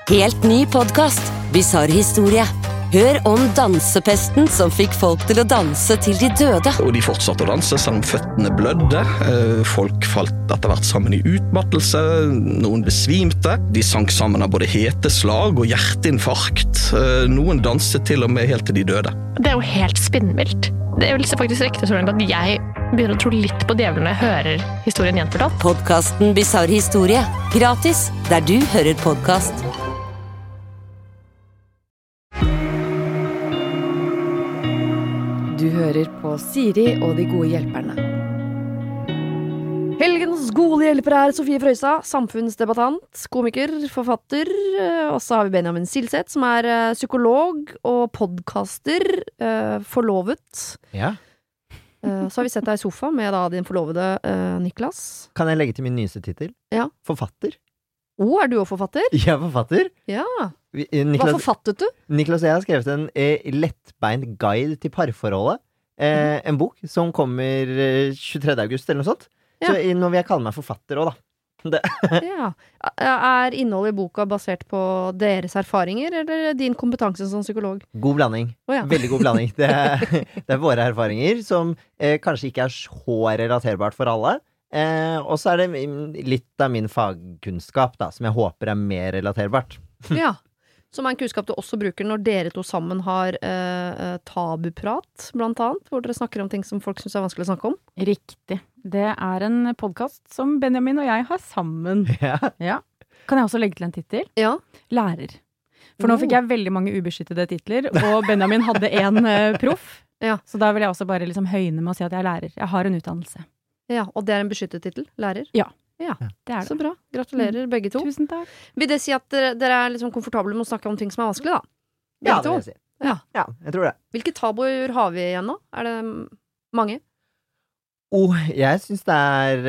Helt ny podcast, Bizarre historie. Hør om dansepesten som fikk folk til å danse til de døde. Og de fortsatte å danse selv om føttene blødde. Folk falt etter hvert sammen i utmattelse. Noen besvimte. De sank sammen av både heteslag og hjerteinfarkt. Noen danset til og med helt til de døde. Det jo helt spinnvilt. Det vil faktisk rekte så langt at jeg begynner å tro litt på djevelen når jeg hører historien gjenfortalt. Podcasten Bizarre historie. Gratis, der du hører podcast. Du hører på Siri og de gode hjelperne. Helgens gode hjelpere er Sofie Frøysa, samfunnsdebattant, komiker, forfatter. Og så har vi Benjamin Silseth, som er psykolog og podcaster, forlovet. Ja. Så har vi sett deg i sofa med da din forlovede Niklas. Kan jeg legge til min nyeste titel? Ja. Forfatter. Er du også forfatter? Jeg er forfatter. Ja. Niklas, Hva forfattet du? Niklas og jeg har skrevet en lettbeint guide til parforholdet. En bok som kommer 23. august eller noe sånt. Ja. Så nå vil jeg kalle meg forfatter også, da. Ja. Er innholdet i boka basert på deres erfaringer, eller din kompetanse som psykolog? God blanding. Ja. Veldig god blanding. Det er våre erfaringer som kanskje ikke er så relaterbart for alle. Og så er det litt av min fagkunnskap da, som jeg håper er mer relaterbart. Ja, som er en kunnskap du også bruker når dere to sammen har tabuprat, blant annet, hvor dere snakker om ting som folk synes er vanskelig å snakke om. Riktig. Det er en podcast som Benjamin og jeg har sammen. Ja. Ja. Kan jeg også legge til en titel? Ja. Lærer. For nå fikk jeg veldig mange ubeskyttede titler, og Benjamin hadde en proff. Ja. Så da vil jeg også bare liksom høyne med å si at jeg er lærer. Jeg har en utdannelse. Ja, og det er en beskyttet titel, lærer? Ja. Ja, det er det. Så bra. Gratulerer, begge to. Tusen takk. Vil det si at dere er liksom komfortable med å snakke om ting som er vanskelig, da? Begge Ja, det to? vil jeg si. Ja. Ja, jeg tror det. Hvilke tabuer har vi igjen nå? Er det mange? Jeg synes det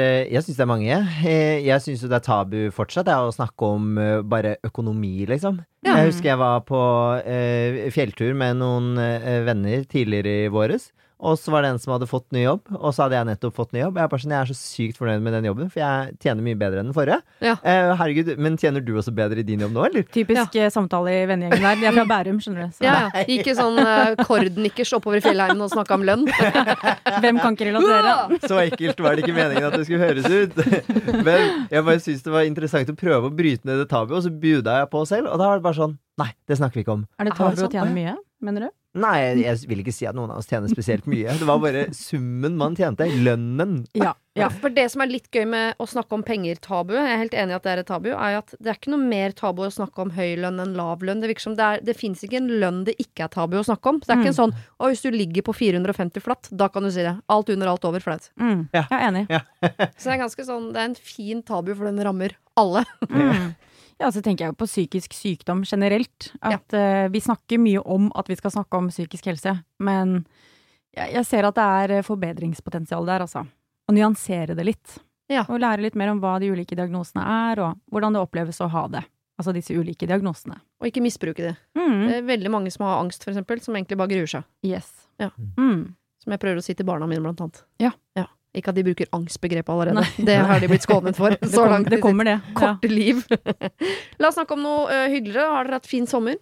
er mange. Jeg synes jo det er tabu fortsatt, det er å snakke om bare økonomi, liksom. Ja. Jeg husker jeg var på fjelltur med noen venner tidligere i våres, og så var det en som hadde fått ny jobb, og så hadde jeg nettopp fått ny jobb. Jeg er så sykt fornøyd med den jobben, for jeg tjener mye bedre enn den forrige. Ja. Herregud, men tjener du også bedre i din jobb nå, eller? Typisk samtale i vennegjengen der. De er fra Bærum, skjønner du. Så. Ja, ikke sånn kordnikkers oppover i fjellheimen og snakke om lønn. Hvem kan ikke relatere? Så ekkelt var det ikke meningen at det skulle høres ut. Men jeg bare synes det var interessant å prøve å bryte ned det tabu, og så bjuda jeg på selv, og da var det bare sånn, nei, det snakker vi ikke om. Er det tabu å tjene mye, mener du? Nei, jeg vil ikke si at noen av oss tjener spesielt mye. Det var bare summen man tjente, lønnen. Ja. For det som er litt gøy med å snakke om penger-tabu, jeg er helt enig i at det er et tabu, er at det er ikke noe mer tabu å snakke om høy lønn enn lav lønn. Det virker som det finnes ikke en lønn det ikke er tabu å snakke om. Så det er ikke en sånn, hvis du ligger på 450 flatt, da kan du si det. Alt under, alt over, flaut. Ja. Jeg er enig. Ja. Så det er ganske sånn, det er en fin tabu, for den rammer alle. Ja, så tenker jeg jo på psykisk sykdom generelt. At vi snakker mye om at vi skal snakke om psykisk helse, men jeg ser at det er forbedringspotensial der, altså. Å nyansere det litt. Ja. Og lære litt mer om hva de ulike diagnosene er, og hvordan det oppleves å ha det. Altså disse ulike diagnosene. Og ikke misbruke det. Det er veldig mange som har angst, for eksempel, som egentlig bare gruer seg. Yes. Ja. Som jeg prøver å si til barna mine, blant annet. Ja. Ikke at de bruker angstbegrepet allerede. Nei. Det har de blitt skånet for. Det kommer det. Korte liv. La oss snakke om noe hyggeligere. Har dere hatt fin sommer?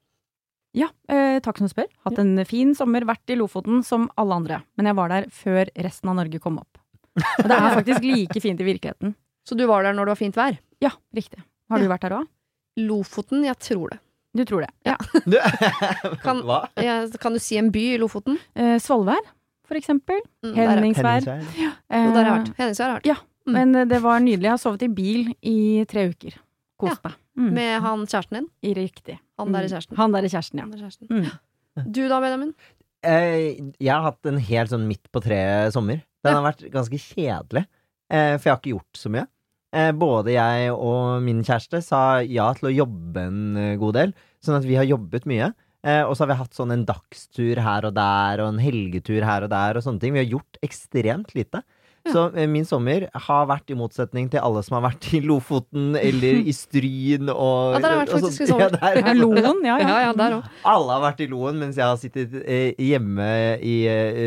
Ja, takk som du spør. Hatt en fin sommer, vært i Lofoten som alle andre. Men jeg var der før resten av Norge kom opp. Og det er faktisk like fint i virkeligheten. Så du var der når det var fint vær? Ja, riktig. Har du vært der også? Lofoten, jeg tror det. Du tror det? Ja. Hva? Kan du si en by i Lofoten? Svolvær, for eksempel. Henningsvær. Og der har jeg vært. Henningsvær har jeg vært. Ja, men det var nydelig. Jeg har sovet i bil i 3 uker. Kost meg. Med han kjæresten din? Riktig. Han der i kjæresten? Han der i kjæresten, ja. Du da, Benjamin? Jeg har hatt en helt sånn midt på treet sommer. Den har vært ganske kjedelig, for jeg har ikke gjort så mye. Både jeg og min kjæreste sa ja til å jobbe en god del, sånn at vi har jobbet mye. Og så har vi hatt sånn en dagstur her og der, og en helgetur her og der, og sånne ting. Vi har gjort ekstremt lite. Så min sommer har vært i motsetning til alle som har vært i Lofoten eller i Stryn og... Ja, der har vært faktisk i sommer. Ja, Loen, ja. Ja, der også. Alle har vært i Loen, mens jeg har sittet hjemme i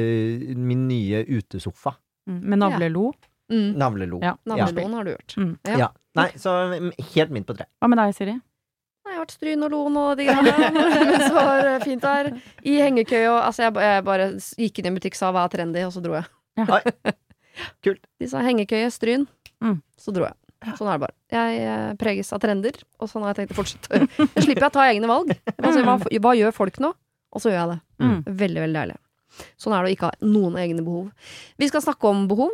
min nye utesofa. Med navlelo. Navlelo. Ja, navleloen har du gjort. Ja. Nei, så helt midt på tre. Hva med deg, Siri? Jeg har vært Stryn og Loen og de greiene, men så var det fint der. I hengekøy og, altså jeg bare gikk inn i en butikk, sa hva er trendy, og så dro jeg. Oi. Kult. De sa hengekøye, Stryn, så dro jeg. Sånn er det bare. Jeg preges av trender, og sånn har jeg tenkt å fortsette. Jeg slipper å ta egne valg. Altså, hva gjør folk nå? Og så gjør jeg det. Veldig, veldig deilig. Sånn er det å ikke ha noen egne behov. Vi skal snakke om behov.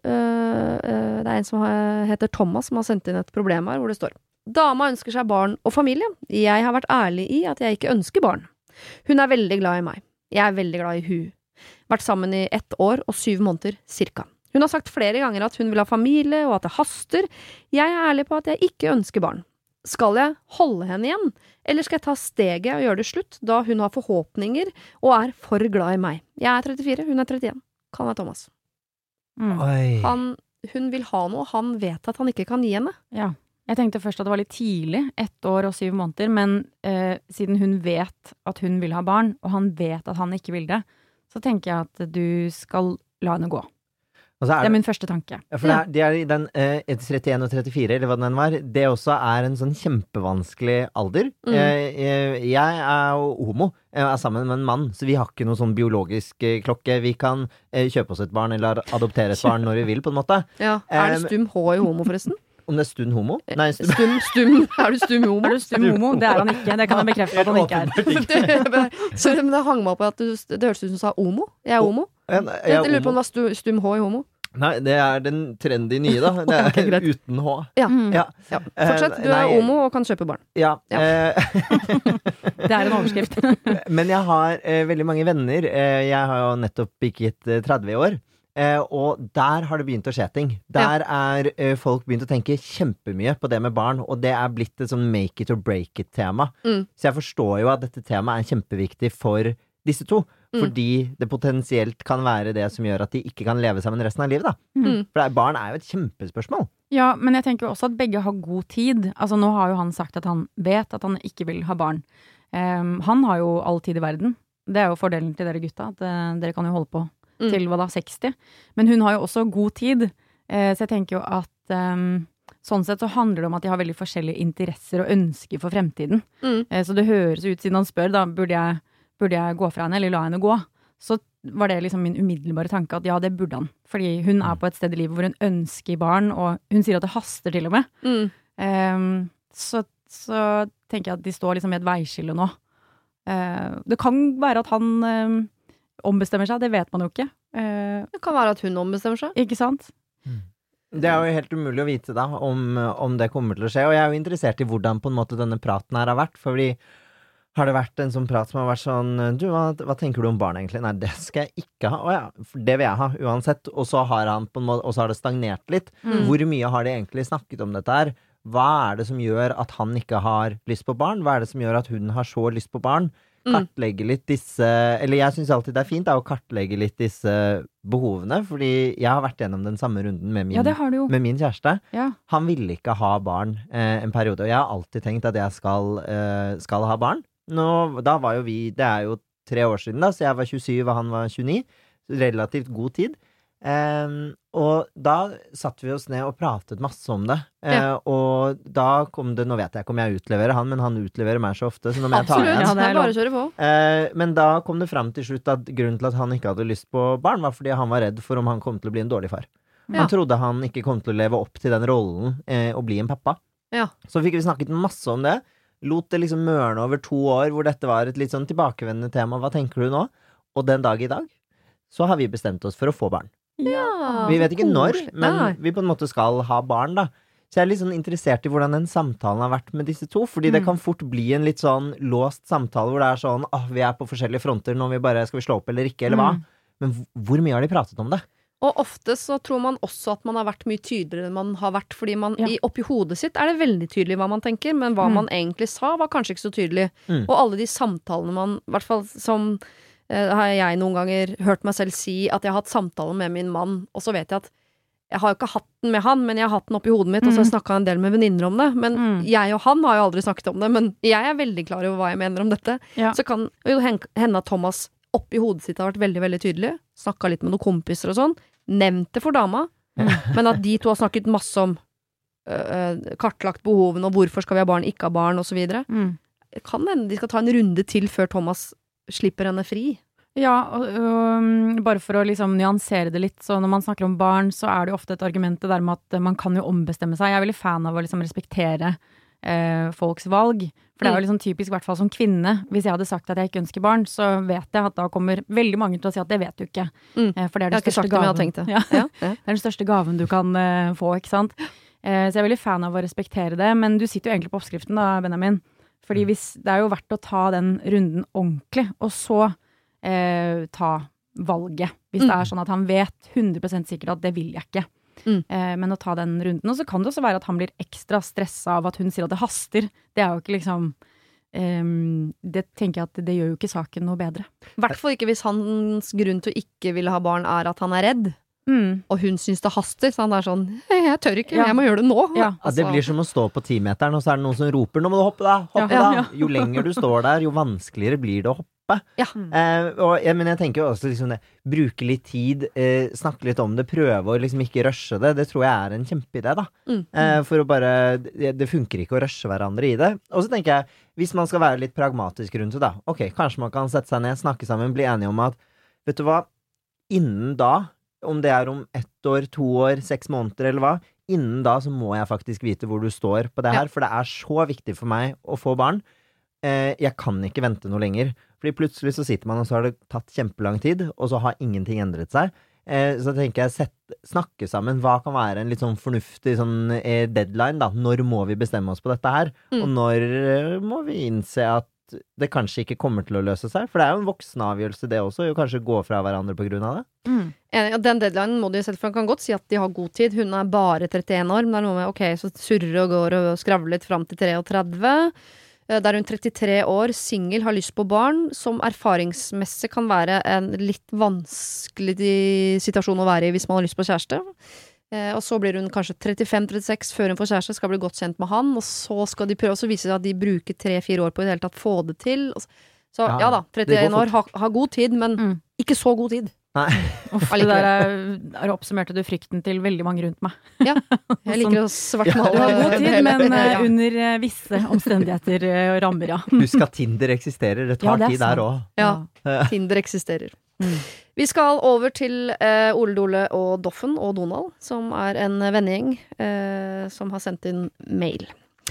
Det er en som heter Thomas som har sendt inn et problem her, hvor det står: Dama ønsker seg barn og familie. Jeg har vært ærlig i at jeg ikke ønsker barn. Hun er veldig glad i meg. Jeg er veldig glad i hun. Vært sammen i 1 år og 7 måneder, cirka. Hun har sagt flere ganger at hun vil ha familie, og at det haster. Jeg er ærlig på at jeg ikke ønsker barn. Skal jeg holde henne igjen, eller skal jeg ta steget og gjøre det slutt, da hun har forhåpninger og er for glad i meg? Jeg er 34, hun er 31. Kan være Thomas. Oi. Hun vil ha noe, han vet at han ikke kan gi henne. Ja. Jeg tenkte først at det var litt tidlig, 1 år og 7 måneder, men siden hun vet at hun vil ha barn, og han vet at han ikke vil det, så tenker jeg at du skal la henne gå. Det er min første tanke. Ja, for det er i den 31 og 34, eller hva den var, det også er en sånn kjempevanskelig alder. Jeg er jo homo, jeg er sammen med en mann, så vi har ikke noe sånn biologisk klokke. Vi kan kjøpe oss et barn, eller adoptere et barn når vi vil, på en måte. Ja. Er det stum H i homo, forresten? Om det er stund homo? Nei, stum. Er du stum homo? Er du stum homo? Det er han ikke. Det kan jeg bekrefte at han ikke er. Men det hang meg opp at det hørtes ut som du sa homo. Jeg er homo. Jeg lurer på om det var stum H i homo. Nei, det er den trendy nye, da. Det er okay, uten H. Ja. Fortsett, du er homo og kan kjøpe barn. Ja. Det er en overskrift. Men jeg har veldig mange venner. Jeg har jo nettopp bikket 30 år. Og der har det begynt å skje ting. Der er folk begynt å tenke kjempemye på det med barn, og det er blitt et sånn make it or break it tema. Så jeg forstår jo at dette temaet er kjempeviktig for disse to, fordi det potensielt kan være det som gjør at de ikke kan leve sammen resten av livet, da. For barn er jo et kjempespørsmål. Ja, men jeg tenker også at begge har god tid. Altså nå har jo han sagt at han vet at han ikke vil ha barn. Han har jo all tid i verden. Det er jo fordelen til dere gutta, at dere kan jo holde på til 60. Men hun har jo også god tid, så jeg tenker jo at sånn sett så handler det om at de har veldig forskjellige interesser og ønsker for fremtiden. Så det høres ut, siden han spør da, burde jeg gå fra henne eller la henne gå, så var det liksom min umiddelbare tanke at ja, det burde han, fordi hun er på et sted i livet hvor hun ønsker barn, og hun sier at det haster til og med. Så tenker jeg at de står liksom i et veiskille nå. Det kan være at han ombestemmer seg, det vet man jo ikke. Det kan være at hun ombestemmer seg. Ikke sant? Det er jo helt umulig å vite da, om det kommer til å skje, og jeg er jo interessert i hvordan på en måte denne praten her har vært, fordi har det vært en sånn prat som har vært sånn, du, hva tenker du om barn egentlig? Nei, det skal jeg ikke ha. Åja, for det vil jeg ha, uansett. Og så har han på en måte, og så har det stagnert litt. Hvor mye har de egentlig snakket om dette her? Hva er det som gjør at han ikke har lyst på barn? Hva er det som gjør at hun har så lyst på barn? Kartlegge litt disse, eller jeg synes alltid det er fint å kartlegge litt disse behovene, fordi jeg har vært gjennom den samme runden med min kjæreste. Ja. Han ville ikke ha barn en periode, og jeg har alltid tenkt at jeg skal ha barn. Da var jo det er jo 3 år siden da, så jeg var 27 og han var 29, relativt god tid. Og da satt vi oss ned og pratet masse om det, og da kom det, nå vet jeg ikke om jeg utleverer han, men han utleverer meg så ofte, så nå må jeg ta igjen. Ja, det er bare å kjøre på. Men da kom det frem til slutt at grunnen til at han ikke hadde lyst på barn var fordi han var redd for om han kom til å bli en dårlig far. Han trodde han ikke kom til å leve opp til den rollen og bli en pappa. Så fikk vi snakket masse om det, lot det liksom mørne over 2 år hvor dette var et litt sånn tilbakevendende tema. Hva tenker du nå? Og den dag i dag så har vi bestemt oss for å få barn. Ja, vi vet ikke når, men vi på en måte skal ha barn da. Så jeg er litt sånn interessert i hvordan den samtalen har vært med disse to, fordi det kan fort bli en litt sånn låst samtale hvor det er sånn, vi er på forskjellige fronter, nå skal vi slå opp eller ikke, eller hva? Men hvor mye har de pratet om det? Og ofte så tror man også at man har vært mye tydeligere enn man har vært, fordi oppi hodet sitt er det veldig tydelig hva man tenker, men hva man egentlig sa var kanskje ikke så tydelig. Og alle de samtalene man, i hvert fall som har jeg noen ganger hørt meg selv si at jeg har hatt samtaler med min mann, og så vet jeg at jeg har jo ikke hatt den med han, men jeg har hatt den oppi hodet mitt, og så har jeg snakket en del med venninner om det, men jeg og han har jo aldri snakket om det, men jeg er veldig klar over hva jeg mener om dette. Så kan jo hende at Thomas oppi hodet sitt har vært veldig, veldig tydelig, snakket litt med noen kompiser og sånn, nevnt det for dama, men at de to har snakket masse om kartlagt behovene, og hvorfor skal vi ha barn, ikke ha barn, og så videre. kan hende de skal ta en runde til før Thomas slipper henne fri. Ja, og bare for å liksom nyansere det litt, så når man snakker om barn, så det jo ofte et argument det der med at man kan jo ombestemme seg. Jeg veldig fan av å liksom respektere folks valg, for det jo liksom typisk, I hvert fall som kvinne, hvis jeg hadde sagt at jeg ikke ønsker barn, så vet jeg at da kommer veldig mange til å si at det vet du ikke. For det den største gaven. Det den største gaven du kan få, ikke sant? Så jeg veldig fan av å respektere det, men du sitter jo egentlig på oppskriften da, Benjamin, fordi det jo verdt å ta den runden ordentlig, og så ta valget, hvis det sånn at han vet 100% sikkert at det vil jeg ikke. Men å ta den runden, og så kan det også være at han blir ekstra stresset av at hun sier at det haster. Det jo ikke liksom det tenker jeg at det gjør jo ikke saken noe bedre. I hvert fall ikke hvis hans grunn til å ikke ville ha barn at han redd. Og hun synes det haster, så han sånn jeg tør ikke, jeg må gjøre det nå. Det blir som å stå på 10-meteren, og så det noen som roper nå må du hoppe da. Jo lenger du står der, jo vanskeligere blir det å hoppe. Men jeg tenker jo også liksom det, bruke litt tid, snakke litt om det, prøve å liksom ikke rushe det tror jeg en kjempeidé da. For å bare, det funker ikke å rushe hverandre I det. Og så tenker jeg, hvis man skal være litt pragmatisk rundt det da, ok, kanskje man kan sette seg ned, snakke sammen, bli enige om at, vet du hva, innen da, om det om 1 år, 2 år, 6 måneder eller hva, innen da så må jeg faktisk vite hvor du står på det her, for det så viktig for meg å få barn. Jeg kan ikke vente noe lenger, fordi plutselig så sitter man og så har det tatt kjempelang tid, og så har ingenting endret seg. Så tenker jeg, snakke sammen, hva kan være en litt sånn fornuftig sånn, deadline da, når må vi bestemme oss på dette her, og når må vi innse at det kanskje ikke kommer til å løse seg, for det jo en voksen avgjørelse det også, jo kanskje gå fra hverandre på grunn av det. Den deadlinen må de selvfølgelig kan godt si at de har god tid. Hun bare 31 år, men det noe med, ok, så surrer og går og skravler litt frem til 33. Der hun 33 år, single, har lyst på barn, som erfaringsmessig kan være en litt vanskelig situasjon å være I hvis man har lyst på kjæreste. Og så blir hun kanskje 35-36 før hun får kjæreste, skal bli godt kjent med han, og så skal de prøve, og så viser det at de bruker 3-4 år på I det hele tatt få det til. Så ja da, 31 år har god tid, men ikke så god tid. Nei. Det der oppsummerte du frykten til veldig mange rundt meg. Ja, jeg liker å svartmale. Du har god tid, men under visse omstendigheter og rammer, Husk at Tinder eksisterer, det tar tid der også. Ja, Tinder eksisterer. Vi skal over til Ole Dole og Doffen og Donald, som en vennegjeng som har sendt inn mail.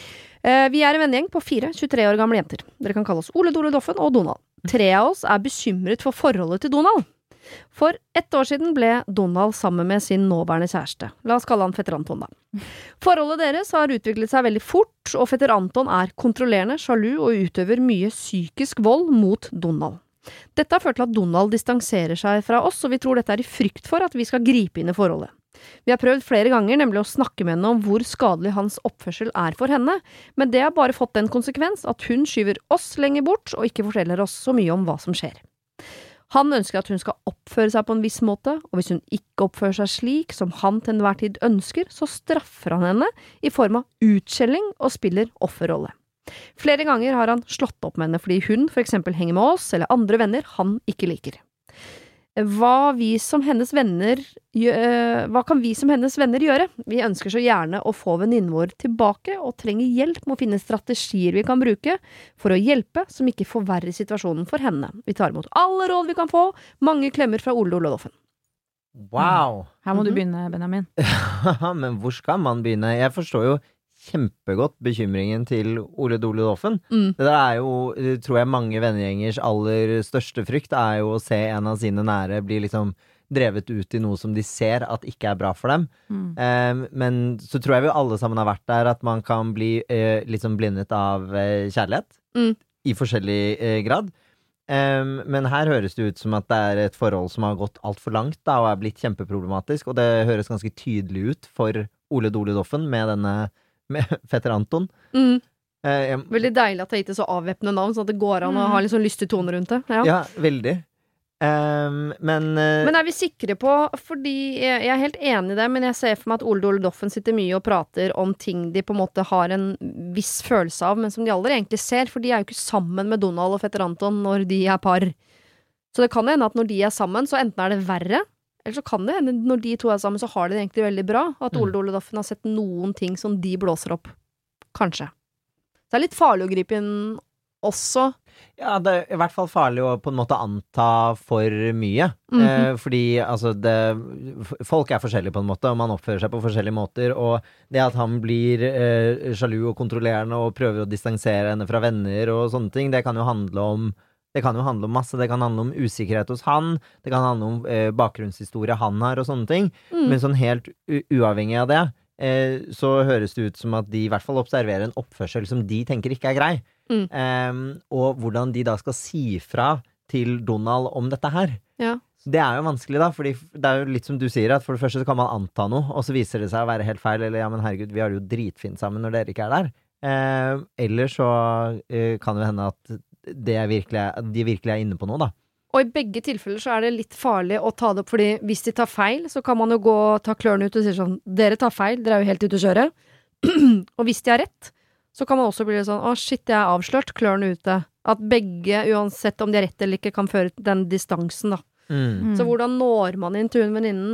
Vi en vennegjeng på 4 23 år gamle jenter. Dere kan kalle oss Ole Dole, Doffen og Donald. 3 av oss bekymret for forholdet til Donald. For 1 år siden ble Donald sammen med sin nåværende kjæreste. La oss kalle han Fetter Anton da. Forholdet deres har utviklet seg veldig fort, og Fetter Anton kontrollerende, sjalu og utøver mye psykisk vold mot Donald. Dette har ført til at Donald distanserer seg fra oss, og vi tror dette I frykt for at vi skal gripe inn I forholdet. Vi har prøvd flere ganger nemlig å snakke med henne om hvor skadelig hans oppførsel for henne, men det har bare fått den konsekvens at hun skyver oss lenger bort og ikke forteller oss så mye om hva som skjer. Han ønsker at hun skal oppføre seg på en viss måte, og hvis hun ikke oppfører seg slik som han til enhver tid ønsker, så straffer han henne I form av utskjelling og spiller offerrolle. Flere ganger har han slått opp med henne fordi hun for eksempel henger med oss eller andre venner han ikke liker. Hva kan vi som hennes venner gjøre? Vi ønsker så gjerne å få venninnen vår tilbake og trenger hjelp med å finne strategier vi kan bruke for å hjelpe som ikke forverrer situasjonen for henne. Vi tar imot alle råd vi kan få. Mange klemmer fra Ole Dole og Doffen. Wow! Her må du begynne, Benjamin. Men hvor skal man begynne? Jeg forstår jo kjempegodt bekymringen til Ole Dole Doffen. Det der jo, tror jeg, mange vennegjengers aller største frykt jo å se en av sine nære bli liksom drevet ut I noe som de ser at ikke bra for dem. Men så tror jeg vi alle sammen har vært der at man kan bli liksom blindet av kjærlighet I forskjellig grad. Men her høres det ut som at det et forhold som har gått alt for langt da, og blitt kjempeproblematisk, og det høres ganske tydelig ut for Ole Dole Doffen med Fetter Anton. Veldig deilig at det gitt så avvæpnende navn, så at det går an å ha litt sånn lystig tone rundt det. Ja, veldig. Men vi sikre på, fordi jeg helt enig I det, men jeg ser for meg at Ole Dole Doffen sitter mye og prater om ting de på en måte har en viss følelse av, men som de aldri egentlig ser, for de jo ikke sammen med Donald og Fetter Anton når de par. Så det kan hende at når de sammen, så enten det verre, eller så kan det hende når de to sammen, så har de det egentlig veldig bra, at Ole Dole Doffen har sett noen ting som de blåser opp. Kanskje. Det litt farlig å gripe inn også. Ja, det er i hvert fall farlig å på en måte anta for mye. Fordi altså, folk er forskjellige på en måte, og man oppfører seg på forskjellige måter. Og det at han blir sjalu og kontrollerende og prøver å distansere henne fra venner og sånne ting, det kan jo handle om masse. Det kan handle om usikkerhet hos han. Det kan handle om bakgrunnshistorie han har og sånne ting. Men sånn helt uavhengig av det, så høres det ut som at de i hvert fall observerer en oppførsel som de tenker ikke er grei. Og hvordan de da skal si fra til Donald om dette her. Ja. Det er jo vanskelig da, fordi det er jo litt som du sier, at for det første så kan man anta noe, og så viser det seg å være helt feil, eller ja, men herregud, vi har det jo dritfint sammen når dere ikke er der. Eller så kan det hende at de virkelig er inne på noe da. Og i begge tilfeller så er det litt farlig å ta det opp, fordi hvis de tar feil, så kan man jo gå og ta klørne ut og si sånn, dere tar feil, dere er jo helt ute å kjøre. Og hvis de har rett, så kan man også bli sånn, shit, jeg er avslørt, klørne ute. At begge, uansett om de har rett eller ikke, kan føre til den distansen da. Så hvordan når man inn til venninnen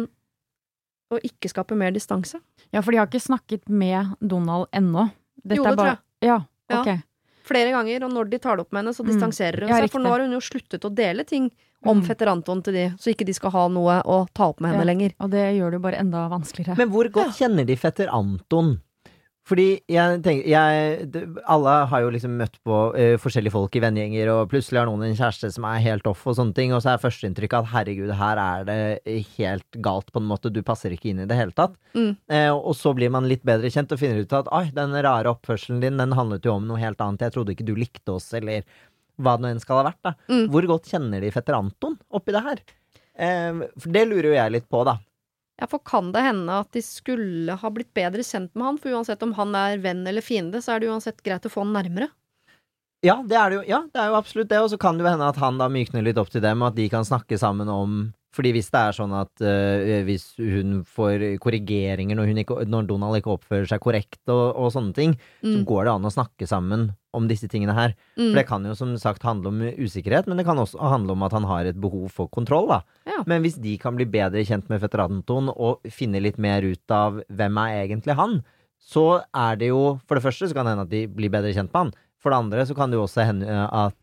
og ikke skape mer distanse? Ja, for de har ikke snakket med Donald ennå. Jo, det tror jeg. Ja, ok. Ja. Flere ganger, og når de tar det opp med henne, så distanserer hun seg. For nå har hun jo sluttet å dele ting om fetter Anton til de, så ikke de skal ha noe å ta opp med henne lenger. Og det gjør det jo bare enda vanskeligere. Men hvor godt kjenner de fetter Anton? Fordi jeg tenker, alle har jo liksom møtt på forskjellige folk i vennegjenger, og plutselig har noen en kjæreste som er helt off og sånne ting, og så er førsteinntrykket at herregud, her er det helt galt på en måte, du passer ikke inn i det hele tatt. Og så blir man litt bedre kjent og finner ut at den rare oppførselen din, den handlet jo om noe helt annet, jeg trodde ikke du likte oss, eller hva det nå enn skal ha vært da. Hvor godt kjenner de fetter Anton oppi det her? For det lurer jo jeg litt på da. Ja, for kan det hende at de skulle ha blitt bedre kjent med han, for uansett om han er venn eller fiende, så er det uansett greit å få han nærmere. Ja, det er jo absolutt det, og så kan det jo hende at han da mykner litt opp til dem, og at de kan snakke sammen om, fordi hvis det er sånn at hvis hun får korrigeringer når Donald ikke oppfører seg korrekt og sånne ting, så går det an å snakke sammen om disse tingene her. For det kan jo som sagt handle om usikkerhet, men det kan også handle om at han har et behov for kontroll da. Ja. Men hvis de kan bli bedre kjent med fetter Anton og finne litt mer ut av hvem er egentlig han, så er det jo, for det første så kan det hende at de blir bedre kjent med han. For det andre så kan det jo også hende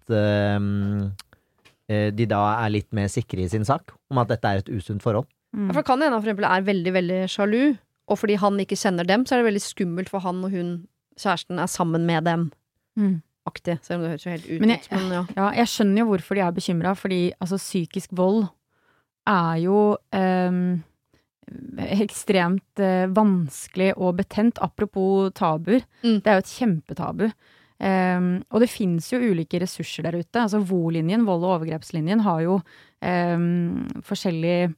at de da er litt mer sikre i sin sak om at dette er et usunt forhold. Ja, for kan det hende han for eksempel er veldig, veldig sjalu, og fordi han ikke kjenner dem, så er det veldig skummelt for han og hun, kjæresten, er sammen med dem. Aktig, selv om det høres jo helt ut. Men jeg skjønner jo hvorfor de er bekymret, fordi altså, psykisk vold er jo ekstremt vanskelig og betent, apropos tabuer. Det er jo et kjempetabu. Og det finnes jo ulike ressurser der ute. Altså VO-linjen, vold- og overgrepslinjen, har jo forskjellige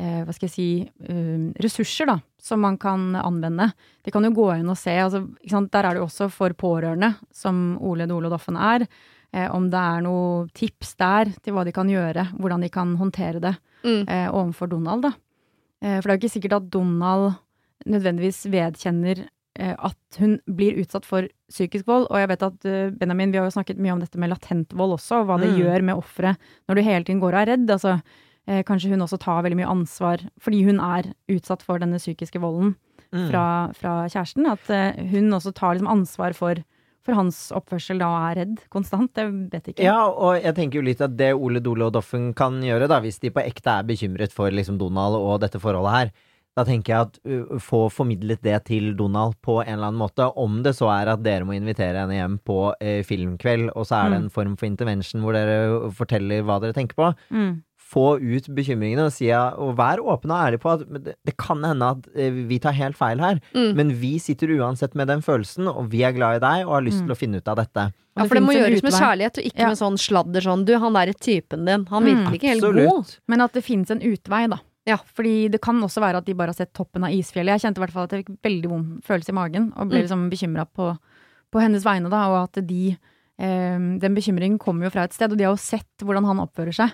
ressurser da, som man kan anvende. De kan jo gå inn og se, altså, ikke sant? Der er det jo også for pårørende, som Ole Dole og Doffen er, om det er noe tips der til hva de kan gjøre, hvordan de kan håndtere det overfor Donald da. For det er jo ikke sikkert at Donald nødvendigvis vedkjenner at hun blir utsatt for psykisk vold, og jeg vet at Benjamin, vi har jo snakket mye om dette med latent vold også, og hva det gjør med offeret når du hele tiden går og er redd, altså kanskje hun også tar veldig mye ansvar, fordi hun er utsatt for denne psykiske volden fra kjæresten, at hun også tar liksom ansvar for hans oppførsel da og er redd konstant, det vet jeg ikke. Ja, og jeg tenker jo litt at det Ole Dole og Doffen kan gjøre da, hvis de på ekte er bekymret for liksom Donald og dette forholdet her, da tenker jeg at få formidlet det til Donald på en eller annen måte, om det så er at dere må invitere henne hjem på filmkveld, og så er det en form for intervention hvor dere forteller hva dere tenker på. Få ut bekymringene og vær åpen og ærlig på at det kan hende at vi tar helt feil her, men vi sitter uansett med den følelsen, og vi er glad i deg og har lyst til å finne ut av dette. Ja, for det må gjøres med kjærlighet, og ikke med sånn sladder sånn, du, han er typen din, han virker ikke helt god. Men at det finnes en utvei da. Ja, fordi det kan også være at de bare har sett toppen av isfjellet. Jeg kjente i hvert fall at jeg fikk veldig vond følelse i magen, og ble liksom bekymret på hennes vegne da, og at den bekymringen kommer jo fra et sted, og de har jo sett hvordan han oppfører seg.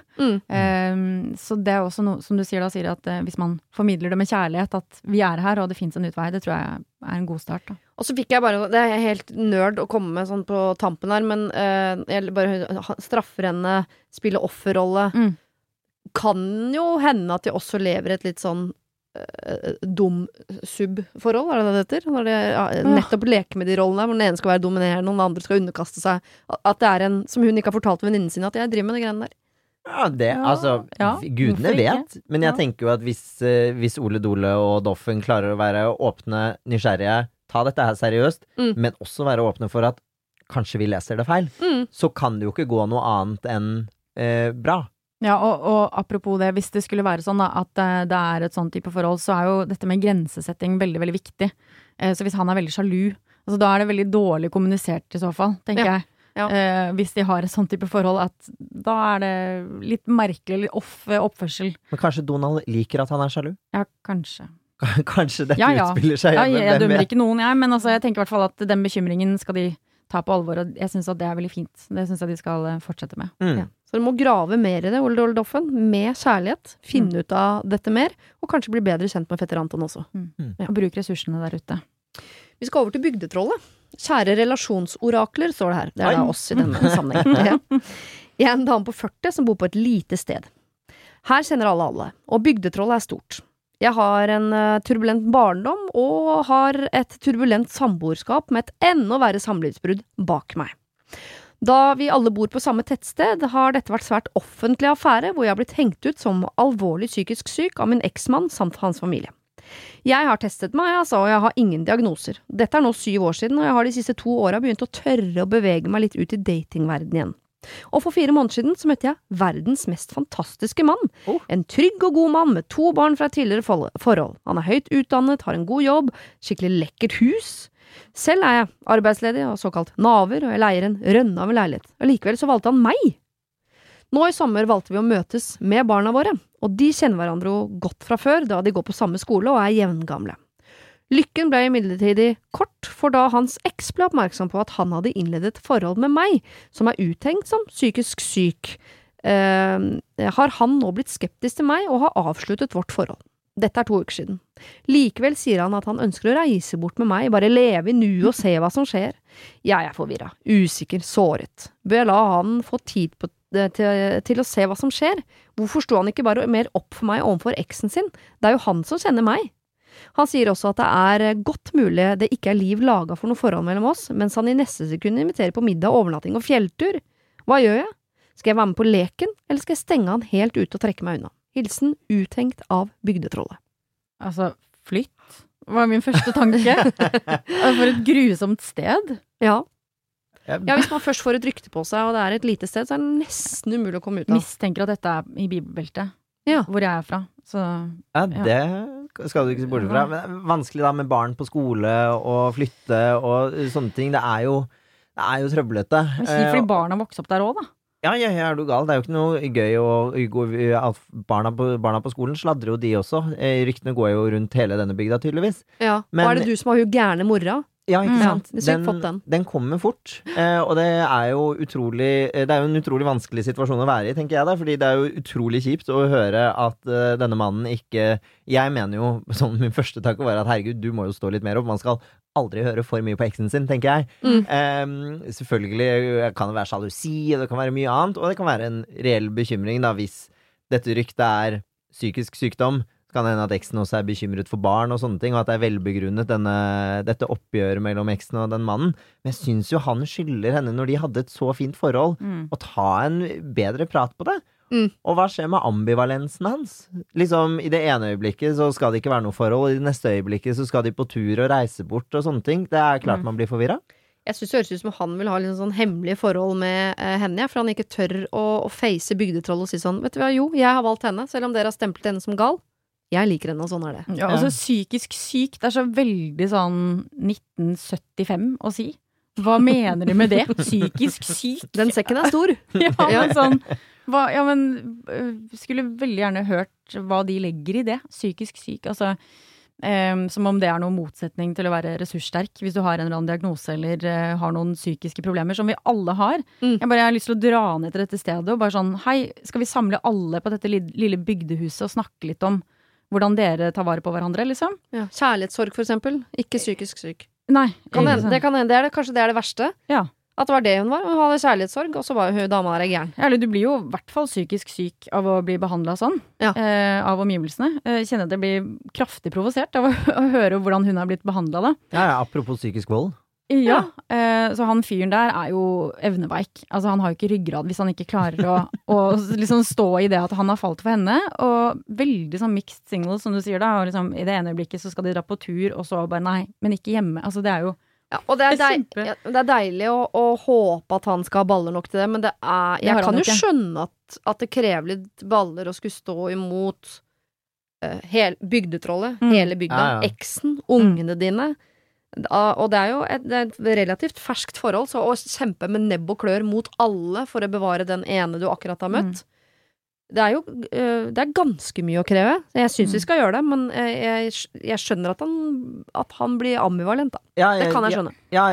Så det er også noe, som du sier da, sier at hvis man formidler det med kjærlighet, at vi er her, og det finnes en utvei, det tror jeg er en god start da. Og så fikk jeg bare, det er helt nerd å komme med sånn på tampen her, men jeg bare straffer henne, spiller offerrolle, kan jo hende at de også lever et litt sånn dum sub-forhold, er det heter? Når det nettopp leker med de rollene, hvor den ene skal være dominerende, og den andre skal underkaste seg. At det er som hun ikke har fortalt venninnen sin, at jeg driver med de greiene der. Gudene vet. Men jeg tenker jo at hvis Ole Dole og Doffen klarer å være åpne, nysgjerrige, ta dette her seriøst, men også være åpne for at kanskje vi leser det feil, så kan det jo ikke gå noe annet enn bra. Ja, og apropos det, hvis det skulle være sånn da, at det er et sånn type forhold, så er jo dette med grensesetting veldig, veldig viktig. Så hvis han er veldig sjalu, altså da er det veldig dårlig kommunisert i så fall, tenker jeg. Ja. Hvis de har et sånn type forhold, at da er det litt merkelig, litt oppførsel. Men kanskje Donald liker at han er sjalu? Ja, kanskje. Kanskje dette utspiller seg. Jeg dømmer ikke noen, men altså, jeg tenker i hvert fall at den bekymringen skal de ta på alvor, og jeg synes at det er veldig fint. Det synes jeg de skal fortsette med. Ja. Så du må grave mer i det, Ole Dole Doffen, med kjærlighet, finne ut av dette mer, og kanskje bli bedre kjent med fetter Anton også. Ja. Og bruk ressursene der ute. Vi skal over til bygdetrollet. Kjære relasjonsorakler, står det her. Det er da oss i denne sammenhengen. Jeg er en dame på 40 som bor på et lite sted. Her kjenner alle, og bygdetrollet er stort. Jeg har en turbulent barndom, og har et turbulent samboerskap med et enda verre samlivsbrudd bak meg. Da vi alle bor på samme tettsted, har dette vært svært offentlig affære, hvor jeg har blitt hengt ut som alvorlig psykisk syk av min eksmann samt hans familie. Jeg har testet meg, og jeg har ingen diagnoser. Dette er nå 7 år siden, og jeg har de siste 2 årene begynt å tørre å bevege meg litt ut i datingverden igjen. Og for 4 måneder siden så møtte jeg verdens mest fantastiske mann. En trygg og god mann med 2 barn fra et tidligere forhold. Han er høyt utdannet, har en god jobb, skikkelig lekkert hus. Selv er jeg arbeidsledig og såkalt naver, og jeg leier en rønnav leilighet. Og likevel så valgte han meg. Nå i sommer valgte vi å møtes med barna våre, og de kjenner hverandre jo godt fra før, da de går på samme skole og er jevngamle. Lykken ble imidlertid kort, for da hans eks ble oppmerksom på at han hadde innledet forhold med meg, som er uttenkt som psykisk syk, har han nå blitt skeptisk til meg og har avsluttet vårt forhold. Dette er 2 uker siden. Likevel sier han at han ønsker å reise bort med meg, bare leve i nuet og se hva som skjer. Jeg er forvirret, usikker, såret. Bør jeg la han få tid til å se hva som skjer? Hvorfor sto han ikke bare mer opp for meg overfor eksen sin? Det er jo han som kjenner meg. Han sier også at det er godt mulig det ikke er liv laget for noe forhold mellom oss, mens han i neste sekund inviterer på middag, overnatting og fjelltur. Hva gjør jeg? Skal jeg være med på leken, eller skal jeg stenge han helt ut og trekke meg unna? Hilsen uthengt av bygdetrollet. Altså, flytt var min første tanke. For et grusomt sted. Ja, hvis man først får et rykte på seg, og det er et lite sted, så er det nesten umulig å komme ut av. Mistenker at dette er i bibelbeltet, hvor jeg er fra. Så, det skal du ikke se bort fra. Men det er vanskelig da med barn på skole og flytte og sånne ting. Det er jo trøblete. Fordi barna vokser opp der også, da. Ja, er du gal? Det er jo ikke noe gøy at barna på skolen sladrer jo de også. Ryktene går jo rundt hele denne bygda, tydeligvis. Ja, og er det du som har jo gærne mora? Ja, ikke sant? Den kommer fort, og det er jo en utrolig vanskelig situasjon å være i, tenker jeg da, fordi det er jo utrolig kjipt å høre at denne mannen ikke, jeg mener jo, sånn min første tanke var at herregud, du må jo stå litt mer opp, man skal aldri høre for mye på eksen sin, tenker jeg. Selvfølgelig kan det være sjalusi, det kan være mye annet, og det kan være en reell bekymring da, hvis dette ryktet er psykisk sykdom. Kan det hende at eksen også er bekymret for barn og sånne ting, og at det er velbegrunnet dette oppgjøret mellom eksen og den mannen. Men jeg synes jo han skylder henne, når de hadde et så fint forhold, å ta en bedre prat på det. Og hva skjer med ambivalensen hans? Liksom, i det ene øyeblikket så skal det ikke være noe forhold, og i det neste øyeblikket så skal de på tur og reise bort og sånne ting. Det er klart man blir forvirret. Jeg synes det høres ut som han vil ha litt sånn hemmelige forhold med henne, for han ikke tør å face bygdetroll og si sånn, vet du hva, jo, jeg har valgt henne, selv om dere har stemplet henne som gal. Jeg liker henne, og sånn er det. Ja, altså psykisk syk, det er så veldig sånn 1975 å si. Hva mener du med det? Psykisk syk? Den sekken er stor. Men skulle veldig gjerne hørt hva de legger i det. Psykisk syk, altså som om det er noen motsetning til å være ressurssterk hvis du har en eller annen diagnose eller har noen psykiske problemer som vi alle har. Jeg har lyst til å dra ned til dette stedet og bare sånn, hei, skal vi samle alle på dette lille bygdehuset og snakke litt om hvordan dere tar vare på hverandre, liksom? Ja. Kjærlighetssorg, for eksempel. Ikke psykisk syk. Nei. Kanskje det er det verste. Ja. At det var det hun var. Hun hadde kjærlighetssorg, og så var hun dama der gæren. Eller du blir jo i hvert fall psykisk syk av å bli behandlet sånn, av omgivelsene. Jeg kjenner at jeg blir kraftig provosert av å høre hvordan hun har blitt behandlet da. Ja, apropos psykisk vold. Ja, så han fyren der er jo evneveik. Altså han har jo ikke ryggrad hvis han ikke klarer å liksom stå i det at han har falt for henne, og veldig sånn mixed signals som du sier da, og liksom i det ene øyeblikket så skal de dra på tur, og så bare nei, men ikke hjemme. Altså det er jo og det er deilig å håpe at han skal ha baller nok til det, men jeg kan jo skjønne at det krever litt baller å skulle stå imot bygdetrollet, hele bygda, eksen, ungene dine. Og det er jo et relativt ferskt forhold, så å kjempe med nebb og klør mot alle for å bevare den ene du akkurat har møtt, det er ganske mye å kreve. Jeg synes vi skal gjøre det, men jeg skjønner at han blir ambivalent da. Det kan jeg skjønne.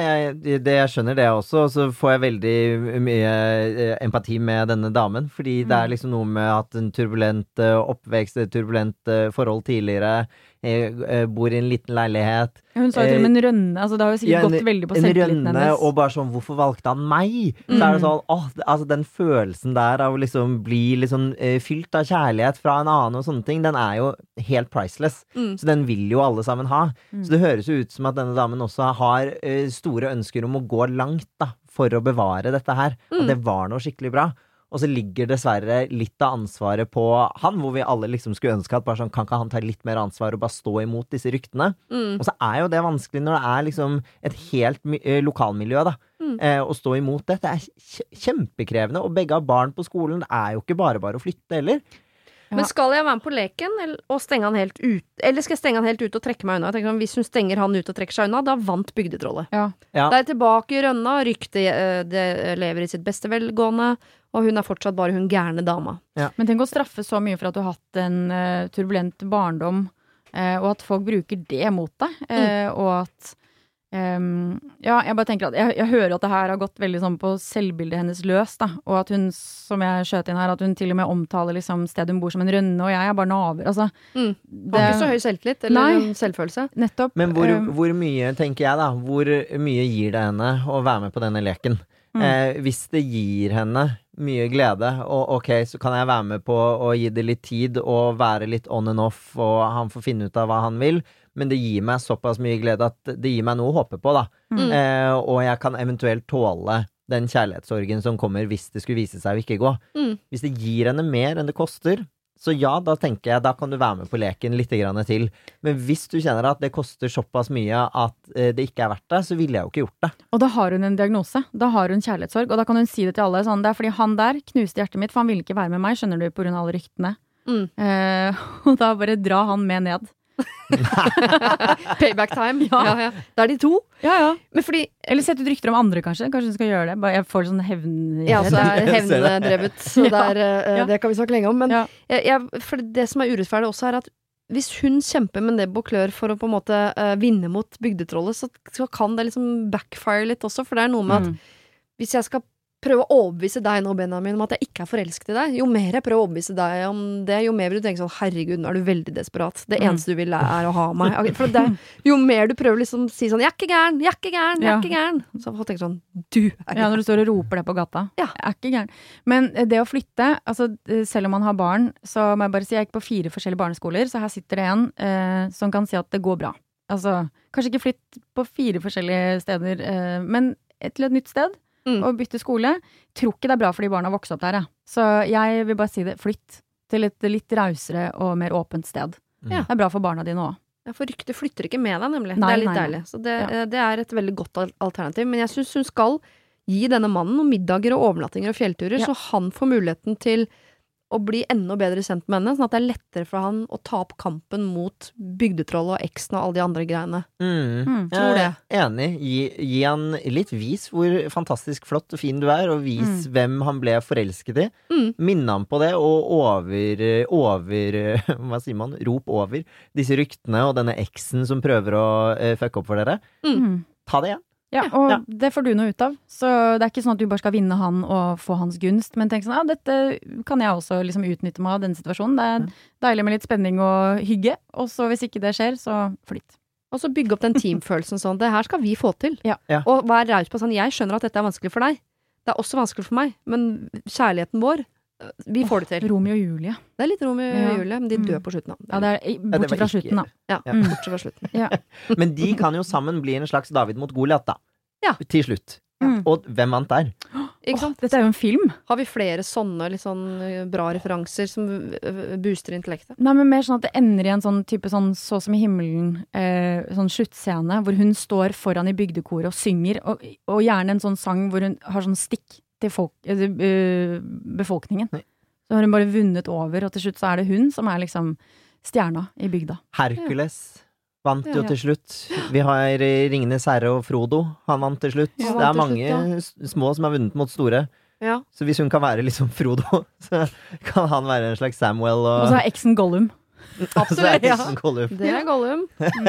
Jeg skjønner det også, og så får jeg veldig mye empati med denne damen, fordi det er liksom noe med at en turbulent oppvekst, turbulent forhold tidligere, bor i en liten leilighet. Hun sa jo til og med en rønne, altså det har jo sikkert gått veldig på selvtilliten hennes. En rønne, og bare sånn, hvorfor valgte han meg? Så er det sånn, altså den følelsen der av å liksom bli liksom fylt av kjærlighet fra en annen og sånne ting, den er jo helt priceless. Så den vil jo alle sammen ha. Så det høres jo ut som at denne damen også har store ønsker om å gå langt da, for å bevare dette her. Og det var noe skikkelig bra. Og så ligger dessverre litt av ansvaret på han, hvor vi alle liksom skulle ønske at bare sånn, kan ikke han ta litt mer ansvar og bare stå imot disse ryktene? Og så er jo det vanskelig når det er liksom et helt lokalmiljø da, å stå imot det. Det er kjempekrevende, og begge har barn på skolen. Det er jo ikke bare å flytte heller. Men skal jeg være med på leken og stenge han helt ut, eller skal jeg stenge han helt ut og trekke meg unna? Jeg tenker, hvis hun stenger han ut og trekker seg unna, da vant bygdetrollet. Da er jeg tilbake i rønna, ryktet det lever i sitt beste velgående, og hun er fortsatt bare hun gærne dama. Men tenk å straffe så mye for at du har hatt en turbulent barndom, og at folk bruker det mot deg, og at jeg bare tenker at jeg hører at det her har gått veldig sånn på selvbildet hennes løs da, og at hun, som jeg skjøt inn her, at hun til og med omtaler liksom stedet hun bor som en rønne, og jeg er bare naver, altså. Det er ikke så høy selvtillit, eller selvfølelse. Nettopp. Men hvor mye, tenker jeg da, hvor mye gir det henne å være med på denne leken? Hvis det gir henne mye glede, og ok, så kan jeg være med på å gi det litt tid, og være litt on and off, og han får finne ut av hva han vil, men det gir meg såpass mye glede at det gir meg noe å håpe på da. Og jeg kan eventuelt tåle den kjærlighetssorgen som kommer hvis det skulle vise seg å ikke gå. Hvis det gir henne mer enn det koster, så ja, da tenker jeg, da kan du være med på leken litt grann til. Men hvis du kjenner at det koster såpass mye at det ikke er verdt det, så ville jeg jo ikke gjort det. Og da har hun en diagnose, da har hun kjærlighetssorg, og da kan hun si det til alle sånn, det er fordi han der knuste hjertet mitt, for han ville ikke være med meg, skjønner du, på grunn av alle ryktene. Og da bare dra han med ned. Payback time. Ja. Da er de to. Men fordi, eller sett ut rykter om andre kanskje hun skal gjøre det. Jeg får sånn hevn. Ja, så er hevndrevet. Så det kan vi snakke lenge om. Men for det som er urettferdig også er at hvis hun kjemper med nebb og klør for å på en måte vinne mot bygdetrollet, så kan det liksom backfire litt også, for det er noe med at hvis jeg skal prøve å overbevise deg nå, Benjamin, om at jeg ikke er forelsket i deg, jo mer jeg prøver å overbevise deg om det, jo mer vil du tenke sånn, herregud, nå er du veldig desperat. Det eneste du vil er å ha meg. For det, jo mer du prøver liksom å si sånn, jeg er ikke gæren. Så folk tenker sånn, du er når du står og roper det på gata. Jeg er ikke gæren. Men det å flytte, altså selv om man har barn, så må jeg bare si, jeg gikk på 4 forskjellige barneskoler, så her sitter det en som kan si at det går bra. Altså, kanskje ikke flytt på 4 forskjellige steder, men til et nytt sted. Og bytte skole, tror ikke det er bra for de barna å vokse opp der, Så jeg vil bare si det, flytt til et litt rausere og mer åpent sted. Det er bra for barna dine også. Ja, for ryktet flytter ikke med deg, nemlig. Det er litt deilig. Så det er et veldig godt alternativ. Men jeg synes hun skal gi denne mannen noen middager og overnattinger og fjellturer, så han får muligheten til å bli enda bedre kjent med henne, sånn at det er lettere for han å ta opp kampen mot bygdetrollet og eksen og alle de andre greiene. Tror det. Enig. Gi han litt vis hvor fantastisk flott og fin du er, og vis hvem han ble forelsket i. Minne han på det, og hva sier man? Rop over disse ryktene og denne eksen som prøver å fucke opp for dere. Ta det igjen. Ja, og det får du noe ut av. Så det er ikke sånn at du bare skal vinne han og få hans gunst, men tenk sånn, dette kan jeg også liksom utnytte meg av denne situasjonen. Det er deilig med litt spenning og hygge, og så hvis ikke det skjer, så flytt. Og så bygge opp den teamfølelsen sånn, det her skal vi få til. Ja. Ja. Og vær raus på sånn, jeg skjønner at dette er vanskelig for deg. Det er også vanskelig for meg, men kjærligheten vår, vi får det til. Romeo og Julie. Det er litt Romeo og Ja. Julie, men de dør på slutten. Ja, det er bortsett fra slutten, da. Ja, Ja. bortsett fra slutten. Ja. Men de kan jo sammen bli en slags David mot Goliat, da. Ja. Til slutt. Mm. Og hvem vant der? Ikke sant? Dette er jo en film. Har vi flere sånne litt sånn bra referanser som booster intellektet? Nei, men mer sånn at det ender i en sånn type sånn Så som i himmelen, sånn sluttscene, hvor hun står foran i bygdekoret og synger, og gjerne en sånn sang hvor hun har sånn stikk til befolkningen. Nei. Så har hun bare vunnet over, og til slutt så er det hun som er liksom stjerna i bygda. Herkules vant jo Ja. til slutt. Vi har Ringenes herre og Frodo. Han vant til slutt. Ja, Det vant er til mange små som har vunnet mot store. Ja. Så hvis hun kan være liksom Frodo, så kan han være en slags Samuel. Og så er eksen Gollum. så er ja. Kristen Gollum. Det er Gollum.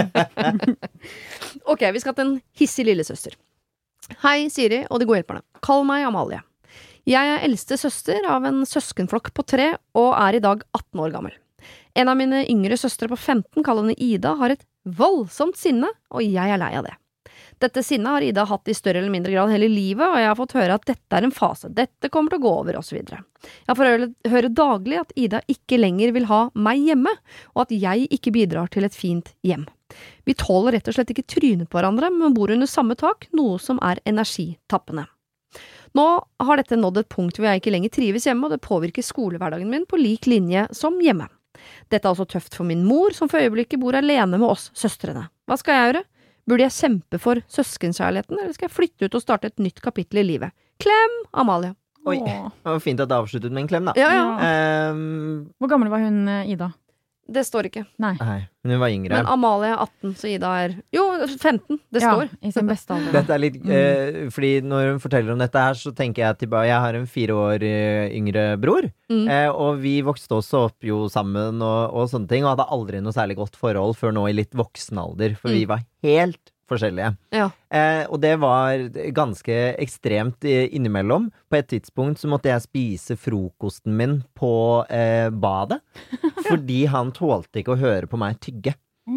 Ok, vi skal til en hissig lillesøster. Hei, Siri og de gode hjelperne. Kall meg Amalie. Jeg er eldste søster av en søskenflokk på 3 og er i dag 18 år gammel. En av mine yngre søstre på 15, kallende Ida, har et voldsomt sinne, og jeg er lei av det. Dette sinnet har Ida hatt i større eller mindre grad hele livet, og jeg har fått høre at dette er en fase, dette kommer til å gå over, og så videre. Jeg får høre daglig at Ida ikke lenger vil ha meg hjemme, og at jeg ikke bidrar til et fint hjem. Vi tåler rett og slett ikke trynet på hverandre, men bor under samme tak, noe som er energitappende. Nå har dette nådd et punkt hvor jeg ikke lenger trives hjemme, og det påvirker skolehverdagen min på lik linje som hjemme. Dette er også tøft for min mor, som for øyeblikket bor alene med oss søstrene. Hva skal jeg gjøre? Burde jeg kjempe for søskenkjærligheten, eller skal jeg flytte ut og starte et nytt kapittel i livet? Klem, Amalie. Oi, Åh. det var fint at det avsluttet med en klem, da. Ja, ja. Hvor gammel var hun, Ida? Det står ikke. Nei. Nei, men hun var yngre. Men Amalie er 18, så Ida er… Jo, 15. Det står. Ja, i sin beste alder. Dette er litt, fordi når hun forteller om dette her, så tenker jeg tilbake, jeg har en 4 år yngre bror, og vi vokste også opp jo sammen og sånne ting, og hadde aldri noe særlig godt forhold før nå i litt voksen alder, for vi var helt forskjellige. Ja. Og det var ganske ekstremt innimellom. På et tidspunkt så måtte jeg spise frokosten min på badet, fordi han tålte ikke å høre på meg tygge.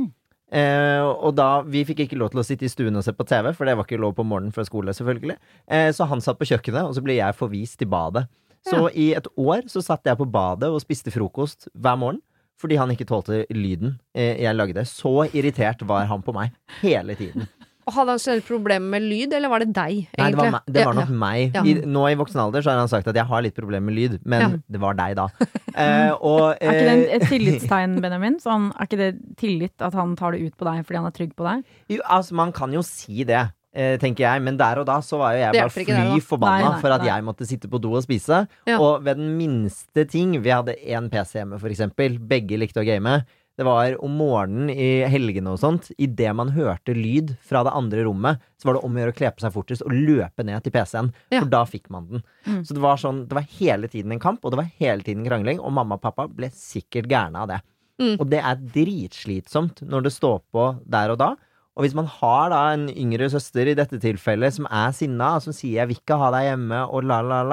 Og da, vi fikk ikke lov til å sitte i stuen og se på TV, for det var ikke lov på morgenen før skole, selvfølgelig. Så han satt på kjøkkenet, og så ble jeg forvist til badet. Så i et år så satt jeg på badet og spiste frokost hver morgen, fordi han ikke tålte lyden jeg lagde. Så irritert var han på meg hele tiden. Og hadde han generelt problemer med lyd, eller var det deg, egentlig? Nei, det var nok meg. Ja. Nå i voksen alder så har han sagt at jeg har litt problemer med lyd, men det var deg da. Er ikke det et tillitstegn, Benjamin? Sånn, er ikke det tillit at han tar det ut på deg fordi han er trygg på deg? Jo, altså man kan jo si det, tenker jeg, men der og da så var jo jeg Det bare hjelper ikke det, fly da. forbanna Nei, for at nei. jeg måtte sitte på do og spise. Ja. Og ved den minste ting, vi hadde en PC hjemme for eksempel, begge likte å game. Det var om morgenen i helgene og sånt, i det man hørte lyd fra det andre rommet, så var det om å gjøre å kle på seg fortest og løpe ned til PC-en, for da fikk man den. Så det var sånn, det var hele tiden en kamp, og det var hele tiden krangling, og mamma og pappa ble sikkert gærne av det. Og det er dritslitsomt når det står på der og da. Og hvis man har da en yngre søster i dette tilfellet som er sinna, som sier 'jeg vil ikke ha deg hjemme', og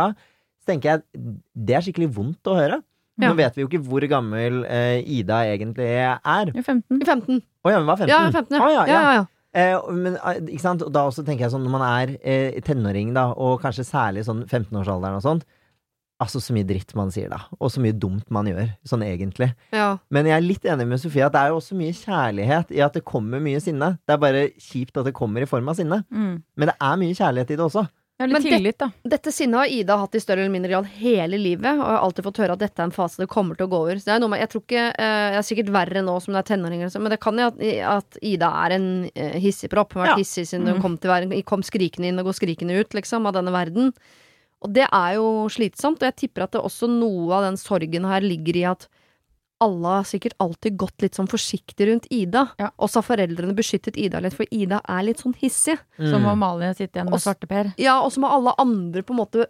så tenker jeg det er skikkelig vondt å høre. Ja. Nå vet vi jo ikke hvor gammel Ida egentlig er. Jo, 15. 15. Å ja, hun var 15? Ja, 15, ja. Å, Ja. Men ikke sant? Og da også tenker jeg sånn, når man er tenåring da, og kanskje særlig sånn 15-årsalderen og sånt, altså så mye dritt man sier da, og så mye dumt man gjør, sånn egentlig. Ja. Men jeg er litt enig med Sofie at det er jo også mye kjærlighet i at det kommer mye sinne. Det er bare kjipt at det kommer i form av sinne. Men det er mye kjærlighet i det også. Ja, litt Men tillit, da. Dette sinnet har Ida hatt i større eller mindre grad hele livet, og jeg har alltid fått høre at dette er en fase det kommer til å gå over. Så det er noe med, jeg tror ikke, jeg er sikkert verre nå som det er tenåringer, men det kan jo at Ida er en hissigpropp. Hun har vært hissig siden hun kom til verden, kom skrikende inn og går skrikende ut, liksom, av denne verden. Og det er jo slitsomt, og jeg tipper at det også noe av den sorgen her ligger i at alle har sikkert alltid gått litt sånn forsiktig rundt Ida, og så har foreldrene beskyttet Ida litt, for Ida er litt sånn hissig. Så må Amalie sitte igjen med svarteper. Ja, og så må alle andre på en måte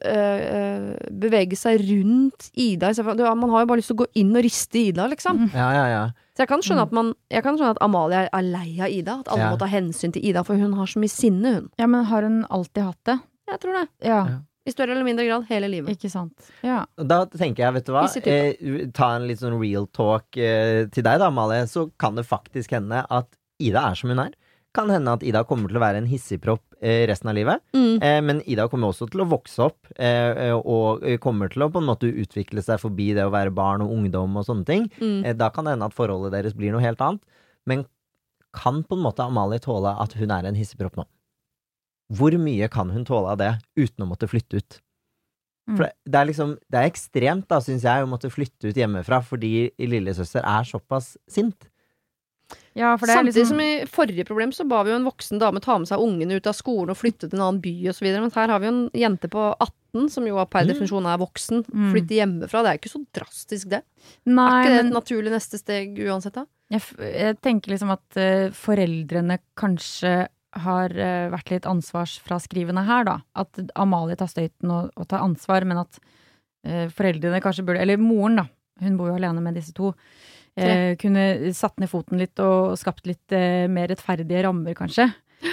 bevege seg rundt Ida. Man har jo bare lyst til å gå inn og riste Ida, liksom. Ja. Så jeg kan skjønne at Amalie er lei av Ida, at alle må ta hensyn til Ida, for hun har så mye sinne, hun. Ja, men har hun alltid hatt det? Jeg tror det. Ja, I større eller mindre grad hele livet. ikke sant. Ja. Da tenker jeg, vet du hva, ta en litt sånn real talk til deg da, Amalie, så kan det faktisk hende at Ida som hun kan hende at Ida kommer til å være en hissigpropp resten av livet, men Ida kommer også til å vokse opp og kommer til å på en måte utvikle seg forbi det å være barn og ungdom og sånne ting. Da kan det hende at forholdet deres blir noe helt annet, men kan på en måte Amalie tåle at hun en hissigpropp nå? Hvor mye kan hun tåle av det uten å måtte flytte ut? For det liksom, det ekstremt da, synes jeg, å måtte flytte ut hjemmefra fordi lillesøster såpass sint. Ja, for det Samtidig liksom... som i forrige problem så ba vi jo en voksen dame ta med seg ungene ut av skolen og flytte til en annen by og så videre, men her har vi jo en jente på 18 som jo per definisjon voksen, flytte hjemmefra, det jo ikke så drastisk det. Nei, ikke det et naturlig neste steg uansett da? Jeg tenker liksom at foreldrene kanskje har vært litt ansvarsfraskrivende her da, at Amalie tar støyten og tar ansvar, men at foreldrene kanskje burde, eller moren da, hun bor jo alene med disse to, kunne satt ned foten litt og skapt litt mer rettferdige rammer kanskje.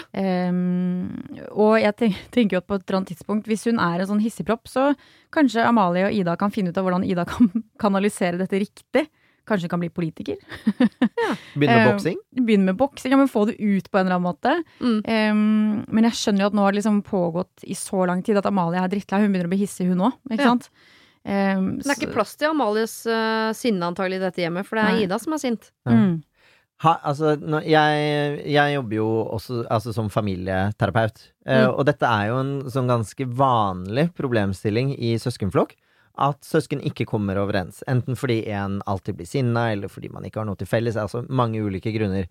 Og jeg tenker jo at på et eller annet tidspunkt, hvis hun en sånn hissigpropp, så kanskje Amalie og Ida kan finne ut av hvordan Ida kan kanalisere dette riktig. Kanskje hun kan bli politiker. Begynne med boksing? Begynne med boksing, ja, men få det ut på en eller annen måte. Men jeg skjønner jo at nå har det liksom pågått i så lang tid at Amalie drittlei, hun begynner å bli hissig hun også, ikke sant? Det ikke plass til Amalies sinne antagelig i dette hjemmet, for det Ida som sint. Altså, jeg jobber jo også som familieterapeut, og dette jo en sånn ganske vanlig problemstilling i søskenflokk, at søsken ikke kommer overens, enten fordi en alltid blir sinna, eller fordi man ikke har noe til felles, altså mange ulike grunner.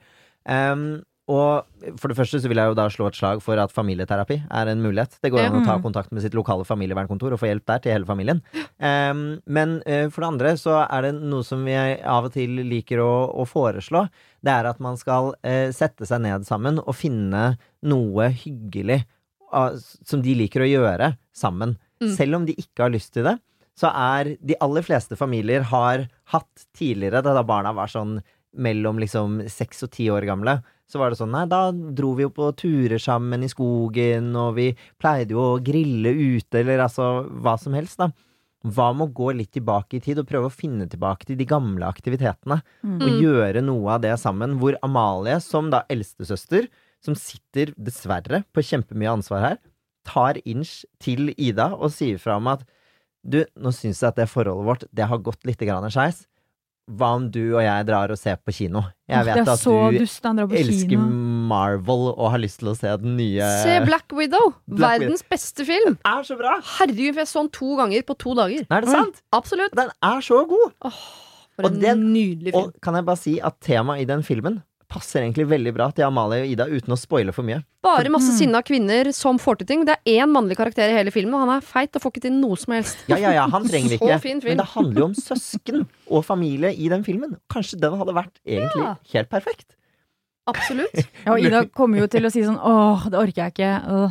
Og for det første så vil jeg jo da slå et slag for at familieterapi en mulighet. Det går an å ta kontakt med sitt lokale familievernkontor og få hjelp der til hele familien. Men for det andre så det noe som vi av og til liker å foreslå. Det at man skal sette seg ned sammen og finne noe hyggelig som de liker å gjøre sammen. Selv om de ikke har lyst til det, så de aller fleste familier har hatt tidligere, da barna var sånn mellom liksom 6 og 10 år gamle, så var det sånn, nei, da dro vi jo på turer sammen i skogen, og vi pleide jo å grille ute, eller altså hva som helst da. Hva med å gå litt tilbake i tid og prøve å finne tilbake til de gamle aktivitetene, og gjøre noe av det sammen, hvor Amalie, som da eldstesøster, som sitter dessverre på kjempemye ansvar her, tar inch til Ida og sier fra om at du, nå synes jeg at det forholdet vårt, det har gått litt grann skeis. Hva om du og jeg drar og ser på kino? Jeg vet at du elsker Marvel og har lyst til å se den nye... Se Black Widow, verdens beste film. Den så bra. Herregud, for jeg så den 2 ganger på 2 dager. Det sant? Absolutt. Den så god. For en nydelig film. Og kan jeg bare si at temaet i den filmen passer egentlig veldig bra til Amalie og Ida uten å spoile for mye. Bare masse sinna kvinner som får til ting. Det 1 mannlig karakter i hele filmen, og han feit og får ikke til noe som helst. Ja, han trenger vi ikke. Så fin film. Men det handler jo om søsken og familie i den filmen. Kanskje den hadde vært egentlig helt perfekt. Absolutt. Ja, og Ida kommer jo til å si sånn, det orker jeg ikke.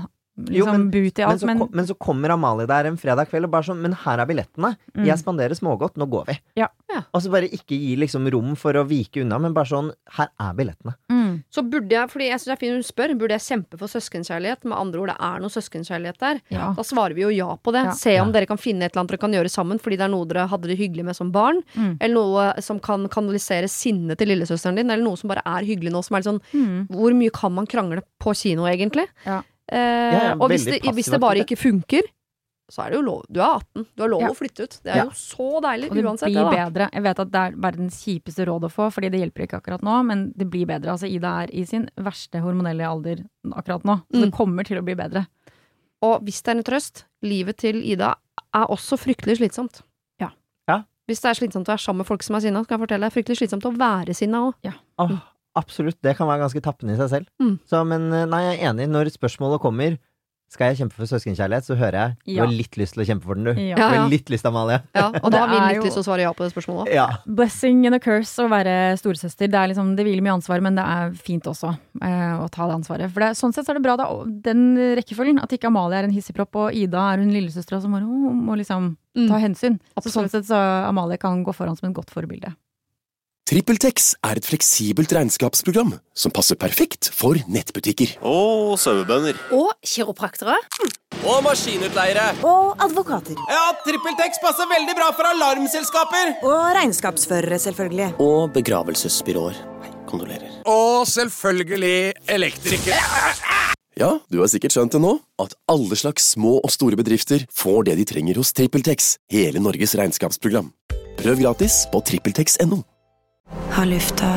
Men så kommer Amalie der en fredag kveld og bare sånn, men her billettene, jeg spanderer smågodt, nå går vi. Ja. Og så bare ikke gi liksom rom for å vike unna, men bare sånn, her billettene. Så burde jeg, fordi jeg synes det fint hun spør, burde jeg kjempe for søskenkjærlighet? Med andre ord, det noe søskenkjærlighet der. Ja. Da svarer vi jo ja på det. Se om dere kan finne et eller annet dere kan gjøre sammen, fordi det noe dere hadde det hyggelig med som barn, eller noe som kan kanalisere sinne til lillesøsteren din, eller noe som bare hyggelig nå, som litt sånn, hvor mye kan man krangle på kino egentlig? Ja. Og hvis det bare ikke funker, så det jo lov. Du 18, du har lov å flytte ut. Det jo så deilig, uansett. Og det blir bedre. Jeg vet at det verdens kjipeste råd å få, fordi det hjelper ikke akkurat nå, men det blir bedre. Altså, Ida i sin verste hormonelle alder akkurat nå, så det kommer til å bli bedre. Og hvis det en trøst, livet til Ida også fryktelig slitsomt. Ja. Hvis det slitsomt å være sammen med folk som sinna, så kan jeg fortelle deg, fryktelig slitsomt å være sinna også. Ja. Absolutt, det kan være ganske tappende i seg selv. Så, men nei, jeg enig. Når spørsmålet kommer, skal jeg kjempe for søskenkjærlighet, så hører jeg du har litt lyst til å kjempe for den, du. Du har litt lyst, Amalie. Ja, og da har vi litt lyst til å svare ja på det spørsmålet. Ja. Blessing and a curse å være storesøster. Det liksom, det hviler mye ansvar, men det fint også å ta det ansvaret. For sånn sett så det bra da, den rekkefølgen, at ikke Amalie en hissigpropp, og Ida hun lillesøster, som må liksom ta hensyn. Så sånn sett så Amalie kan gå foran som en godt forbilde. TrippelTex et fleksibelt regnskapsprogram som passer perfekt for nettbutikker. Og sauebønder. Og kiropraktere. Og maskinutleiere. Og advokater. Ja, TrippelTex passer veldig bra for alarmselskaper. Og regnskapsførere, selvfølgelig. Og begravelsesbyråer. Kondolerer. og selvfølgelig elektriker. Ja, du har sikkert skjønt det nå, at alle slags små og store bedrifter får det de trenger hos TrippelTex, hele Norges regnskapsprogram. Prøv gratis på TrippelTex.no. Har lufta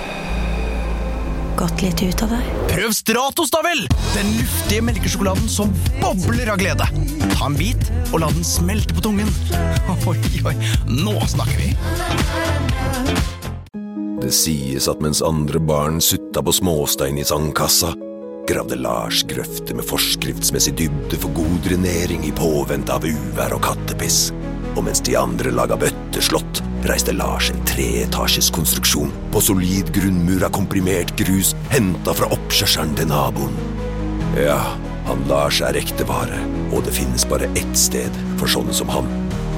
gått litt ut av deg? Prøv Stratos da vel! Den luftige melkesjokoladen som bobler av glede. Ta en bit og la den smelte på tungen. Oi, oi, nå snakker vi. Det sies at mens andre barn sutta på småstein i sandkassa, gravde Lars grøfter med forskriftsmessig dybde for god drenering i påvente av uvær og kattepiss. Og mens de andre laga bøtteslott, reiste Lars en 3-etasjes konstruksjon på solid grunnmur av komprimert grus hentet fra oppkjørselen til naboen. Ja, han Lars ekte vare, og det finnes bare ett sted for sånne som han.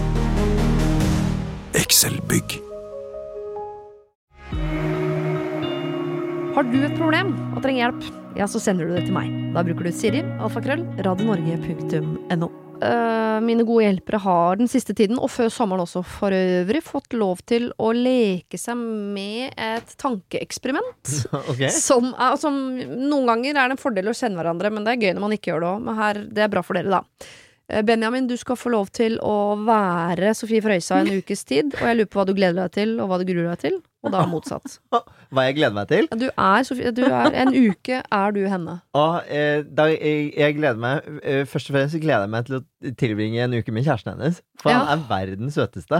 Excel-bygg. Har du et problem og trenger hjelp, ja, så sender du det til meg. Da bruker du Siri, alfakrøll, radionorge.no. Mine gode hjelpere har den siste tiden, og før sommeren også for øvrig, fått lov til å leke seg med et tankeeksperiment. Okay. Som noen ganger er det en fordel å kjenne hverandre, men det er gøy når man ikke gjør det også. Men her, det er bra for dere da. Benjamin, du skal få lov til å være Sofie Frøysa en ukes tid, og jeg lurer på hva du gleder deg til, og hva du gruer deg til, og da motsatt. Hva jeg gleder meg til? Sofie, en uke er du henne. Jeg gleder meg, først og fremst gleder jeg meg til å tilbringe en uke med kjæresten hennes, for han er verdens søteste.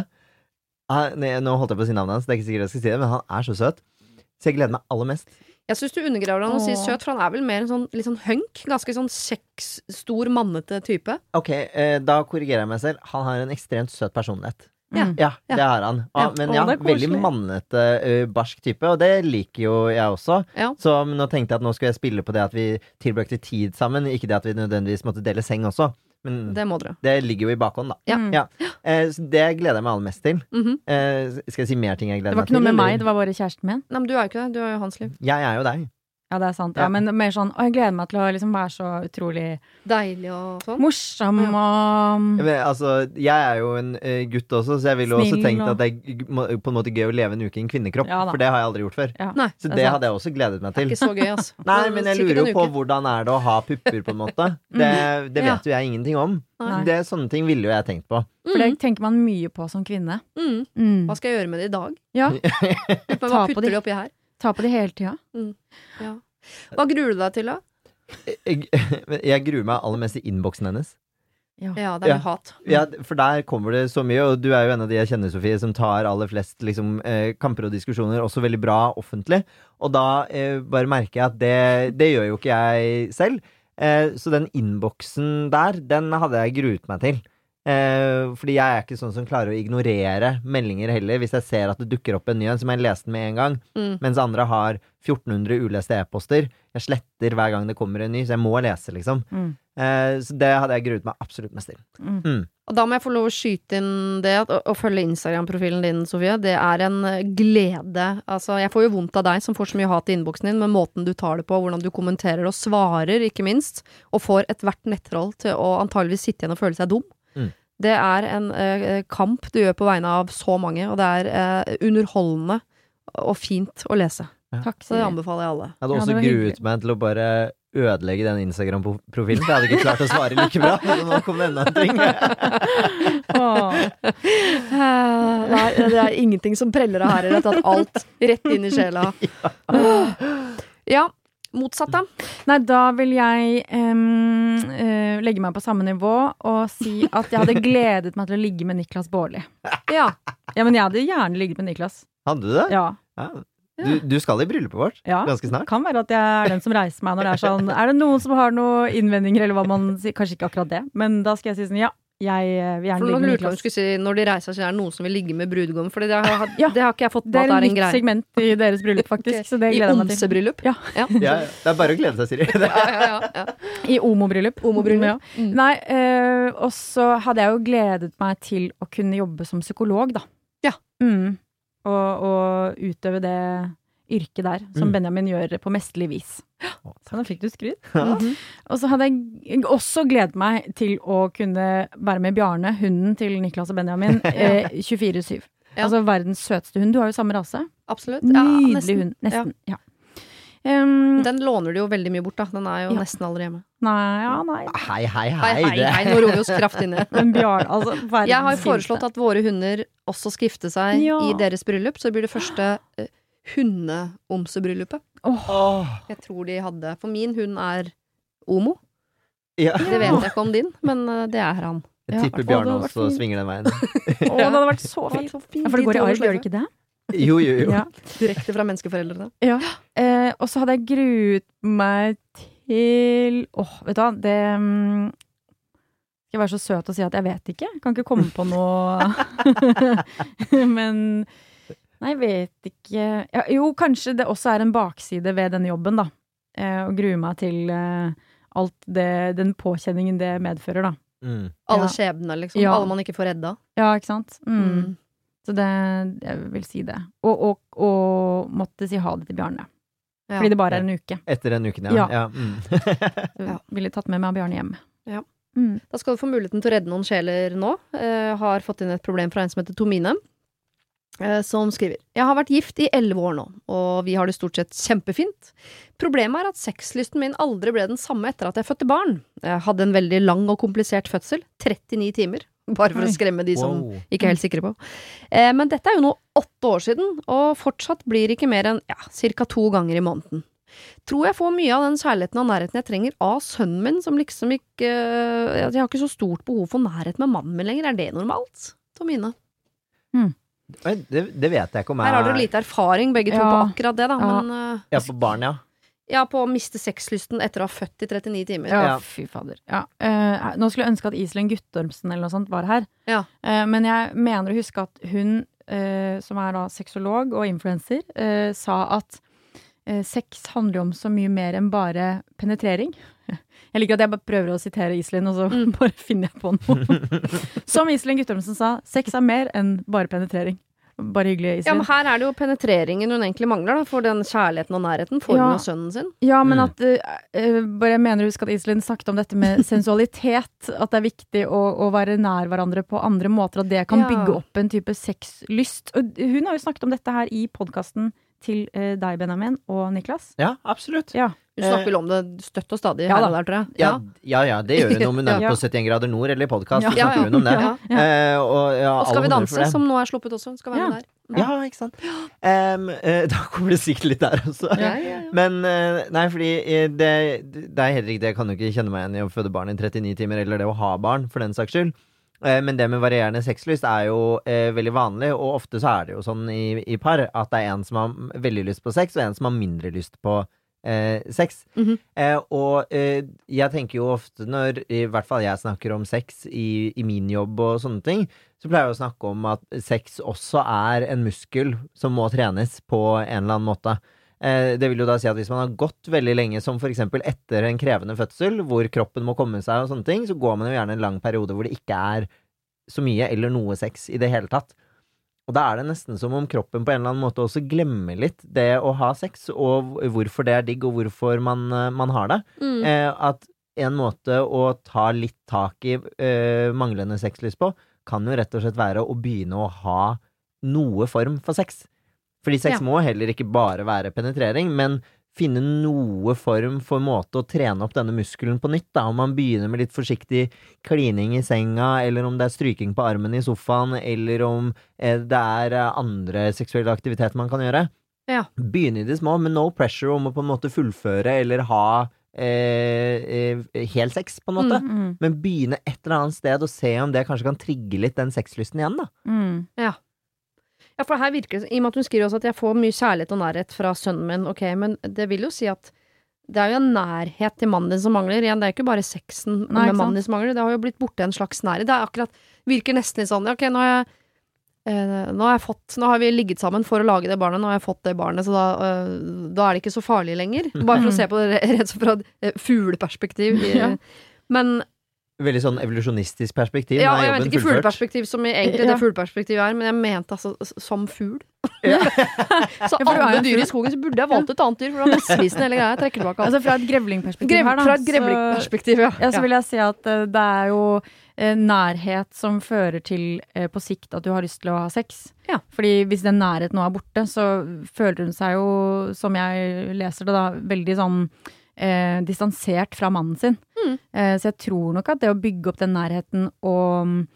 Nå holdt jeg på å si navnet hans, det er ikke sikkert jeg skal si det, men han er så søt. Så jeg gleder meg aller mest. Jeg synes du undergraver han å si søt, for han er vel mer en sånn, litt sånn hunk, ganske sånn stor, mannete type. Ok, da korrigerer jeg meg selv. Han har en ekstremt søt personlighet. Ja, det har han. Men ja, veldig mannete, barsk type, og det liker jo jeg også. Så nå tenkte jeg at nå skulle jeg spille på det at vi tilbrukte tid sammen, ikke det at vi nødvendigvis måtte dele seng også. Men det må dere. Det ligger jo i bakhånd da. Så det gleder jeg meg aller mest til. Skal jeg si mer ting jeg gleder meg til? Det var ikke noe med meg, det var bare kjæresten min. Nei, men du er jo ikke det, du er jo hans liv. Jeg er jo deg. Ja, det er sant. Ja, men mer sånn, jeg gleder meg til å liksom være så utrolig deilig og sånn. Morsom og men, altså, jeg er jo en gutt også, så jeg ville også tenkt at det er på en måte gøy å leve en uke i en kvinnekropp, for det har jeg aldri gjort før. Nei, så det hadde jeg også gledet meg til. Det er ikke så gøy, altså. Nei, men jeg lurer jo på hvordan er det å ha pupper på en måte. Det vet jo jeg ingenting om. Sånne ting ville jo jeg tenkt på. For det tenker man mye på som kvinne. Hva skal jeg gjøre med det i dag? Ja. Hva putter du oppi her? Ta på det hele tida. Ja. Hva gruer du deg til da? Jeg gruer meg aller mest i innboksen hennes. Ja, det er hat. Ja, for der kommer det så mye, og du er jo en av de jeg kjenner, Sofie, som tar aller flest liksom, kamper og diskusjoner også veldig bra offentlig. Og da bare merker jeg at det gjør jo ikke jeg selv. Så den innboksen der, den hadde jeg gruet meg til. Fordi jeg er ikke sånn som klarer å ignorere meldinger heller. Hvis jeg ser at det dukker opp en ny en, så må jeg lese den med en gang, mens andre har 1400 uleste e-poster. Jeg sletter hver gang det kommer en ny, så jeg må lese liksom. Så det hadde jeg gruet meg absolutt mest til. Og da må jeg få lov å skyte inn det å følge Instagram-profilen din, Sofie. Det er en glede. Altså, jeg får jo vondt av deg som får så mye hat i innboksen din, med måten du tar det på, hvordan du kommenterer og svarer, ikke minst, og får et hvert nettroll til å antageligvis sitte igjen og føle seg dum. Det er en kamp du gjør på vegne av så mange, og det er underholdende og fint å lese. Takk, så det anbefaler jeg alle. Jeg hadde også gruet meg til å bare ødelegge den Instagram-profilen, for jeg hadde ikke klart å svare like bra. Nå kom det enda en ting. Nei, det er ingenting som preller av her, rett at alt rett inn i sjela. Ja, motsatt da? Nei, da vil jeg legge meg på samme nivå og si at jeg hadde gledet meg til å ligge med Niklas Baarli. Ja, men jeg hadde gjerne ligget med Niklas. Hadde du det? Ja. Du skal i bryllupet vårt ganske snart. Kan være at jeg er den som reiser meg når det er sånn. Er det noen som har noen innvendinger, eller hva man sier? Kanskje ikke akkurat det, men da skal jeg si sånn, jeg vil gjerne ligge med Niklas. Si, når de reiser, så er det noen som vil ligge med brudgommen, for det har ikke jeg fått på at det er en greie. Det er en nytt segment i deres bryllup, faktisk. Så det gleder jeg meg til. I omsebryllup? Ja, det er bare å glede seg, Siri. Ja. I omobryllup. Ja. Nei, og så hadde jeg jo gledet meg til å kunne jobbe som psykolog, da. Ja. Og utøve det yrket der, som Benjamin gjør på mesterlig vis. Så da fikk du skryt. Og så hadde jeg også gledet meg til å kunne være med Bjarne, hunden til Niklas og Benjamin, 24/7. Altså verdens søteste hund. Du har jo samme rase. Absolutt. Nydelig hund. Nesten. Ja. Den låner du jo veldig mye bort da. Den jo nesten aldri hjemme. Nei. Hei, nå roer vi oss kraftig ned. Men Bjarne, altså, jeg har foreslått at våre hunder også skal gifte seg i deres bryllup, så det blir det første hundeomsebryllupet. Jeg tror de hadde, for min hund omo. Det vet jeg ikke om din, men det han. Jeg tipper Bjarne også svinger den veien. Det hadde vært så fint. For det går i arv, gjør det ikke det? Jo. Ja. Direkte fra menneskeforeldrene. Ja. Og så hadde jeg gruet meg til vet du hva, det skal jeg være så søt og si at jeg vet ikke. Jeg kan ikke komme på noe. Men nei, jeg vet ikke. Jo, kanskje det også en bakside ved denne jobben, da. Å grue meg til alt den påkjenningen det medfører, da. Alle skjebner, liksom. Alle man ikke får redda. Ja, ikke sant? Så jeg vil si det. Og måtte si ha det til Bjarne. Fordi det bare en uke. Etter en uke, ja. Ville tatt med meg Bjarne hjem. Ja. Da skal du få muligheten til å redde noen sjeler nå. Har fått inn et problem fra en som heter Tomine, som skriver: Jeg har vært gift i 11 år nå, og vi har det stort sett kjempefint. Problemet at sexlysten min aldri ble den samme etter at jeg fødte barn. Jeg hadde en veldig lang og komplisert fødsel, 39 timer. Bare for å skremme de som ikke helt sikre på. Men dette jo nå 8 år siden, og fortsatt blir ikke mer enn cirka 2 ganger i måneden. Tror jeg får mye av den kjærligheten og nærheten jeg trenger av sønnen min, som liksom ikke jeg har ikke så stort behov for nærhet med mannen min lenger. Det normalt, Tomine? Det vet jeg ikke om Her har dere lite erfaring, begge to, på akkurat det, da. Men, på barn, Ja, på å miste sexlysten etter å ha født i 39 timer. Ja, fy fader. Nå skulle jeg ønske at Iselin Guttormsen eller noe sånt var her. Men jeg mener å huske at hun, som da sexolog og influencer, sa at sex handler om så mye mer enn bare penetrering. Jeg liker at jeg bare prøver å sitere Iselin, og så bare finner jeg på noe. Som Iselin Guttormsen sa, sex mer enn bare penetrering. Bare hyggelig, Iselin. Ja, men her det jo penetreringen hun egentlig mangler, da, for den kjærligheten og nærheten får hun av sønnen sin. Ja, men at bare jeg mener husk at Iselin snakket om dette med sensualitet, at det viktig å være nær hverandre på andre måter, at det kan bygge opp en type sexlyst. Og hun har jo snakket om dette her i podcasten til deg, Benjamin, og Niklas. Ja, absolutt. Hun snakker vel om det støtt og stadig her og der, tror jeg. Ja, det gjør hun om hun på 71 grader nord eller i podcast, så snakker hun om det. Og Skal vi danse, som nå sluppet også, skal være med der. Ja, ikke sant. Da kommer det sikkert litt der også. Men, nei, fordi det helt riktig, jeg kan jo ikke kjenne meg igjen i å føde barn i 39 timer, eller det å ha barn, for den saks skyld. Men det med varierende sexlyst jo veldig vanlig, og ofte så det jo sånn i par, at det en som har veldig lyst på sex, og en som har mindre lyst på sex. Og jeg tenker jo ofte når i hvert fall jeg snakker om sex i min jobb og sånne ting, så pleier jeg å snakke om at sex også en muskel som må trenes på en eller annen måte. Det vil jo da si at hvis man har gått veldig lenge, som for eksempel etter en krevende fødsel, hvor kroppen må komme seg og sånne ting, så går man jo gjerne en lang periode hvor det ikke så mye eller noe sex i det hele tatt. Og da det nesten som om kroppen på en eller annen måte også glemmer litt det å ha sex, og hvorfor det digg, og hvorfor man har det. At en måte å ta litt tak i manglende sexlyst på, kan jo rett og slett være å begynne å ha noe form for sex. Fordi sex må heller ikke bare være penetrering, men finne noe form for måte å trene opp denne muskelen på nytt, da. Om man begynner med litt forsiktig klining i senga, eller om det stryking på armen i sofaen, eller om det andre seksuelle aktiviteter man kan gjøre. Begynne i det små, med no pressure om å på en måte fullføre, eller ha hel sex, på en måte. Men begynne et eller annet sted, og se om det kanskje kan trigge litt den sexlysten igjen, da. Ja, for her virker det, i og med at hun skriver også at jeg får mye kjærlighet og nærhet fra sønnen min, ok, men det vil jo si at det jo en nærhet til mannen din som mangler, igjen, det ikke bare sexen med mannen din som mangler, det har jo blitt borte en slags nærhet, det akkurat, virker nesten litt sånn, ok, nå har vi ligget sammen for å lage det barnet, nå har jeg fått det barnet, så da det ikke så farlig lenger, bare for å se på det rett fra et fugleperspektiv, men veldig sånn evolusjonistisk perspektiv. Ja, nå jeg jobben vet ikke fullført. fugleperspektiv som egentlig det fugleperspektivet men jeg mente altså som fugl. Så for du er alle jo dyr i fugl. skogen, så burde jeg valgt et annet dyr, for det var misvisende hele greia. Jeg trekker tilbake alt. Altså fra et grevlingperspektiv her da. Fra et grevlingperspektiv, ja. Så vil jeg si at det er jo nærhet som fører til på sikt at du har lyst til å ha sex. Ja. Fordi hvis den nærheten nå er borte, så føler hun seg jo, som jeg leser det da, veldig sånn distansert fra mannen sin. Så jeg tror nok at det å bygge opp den nærheten og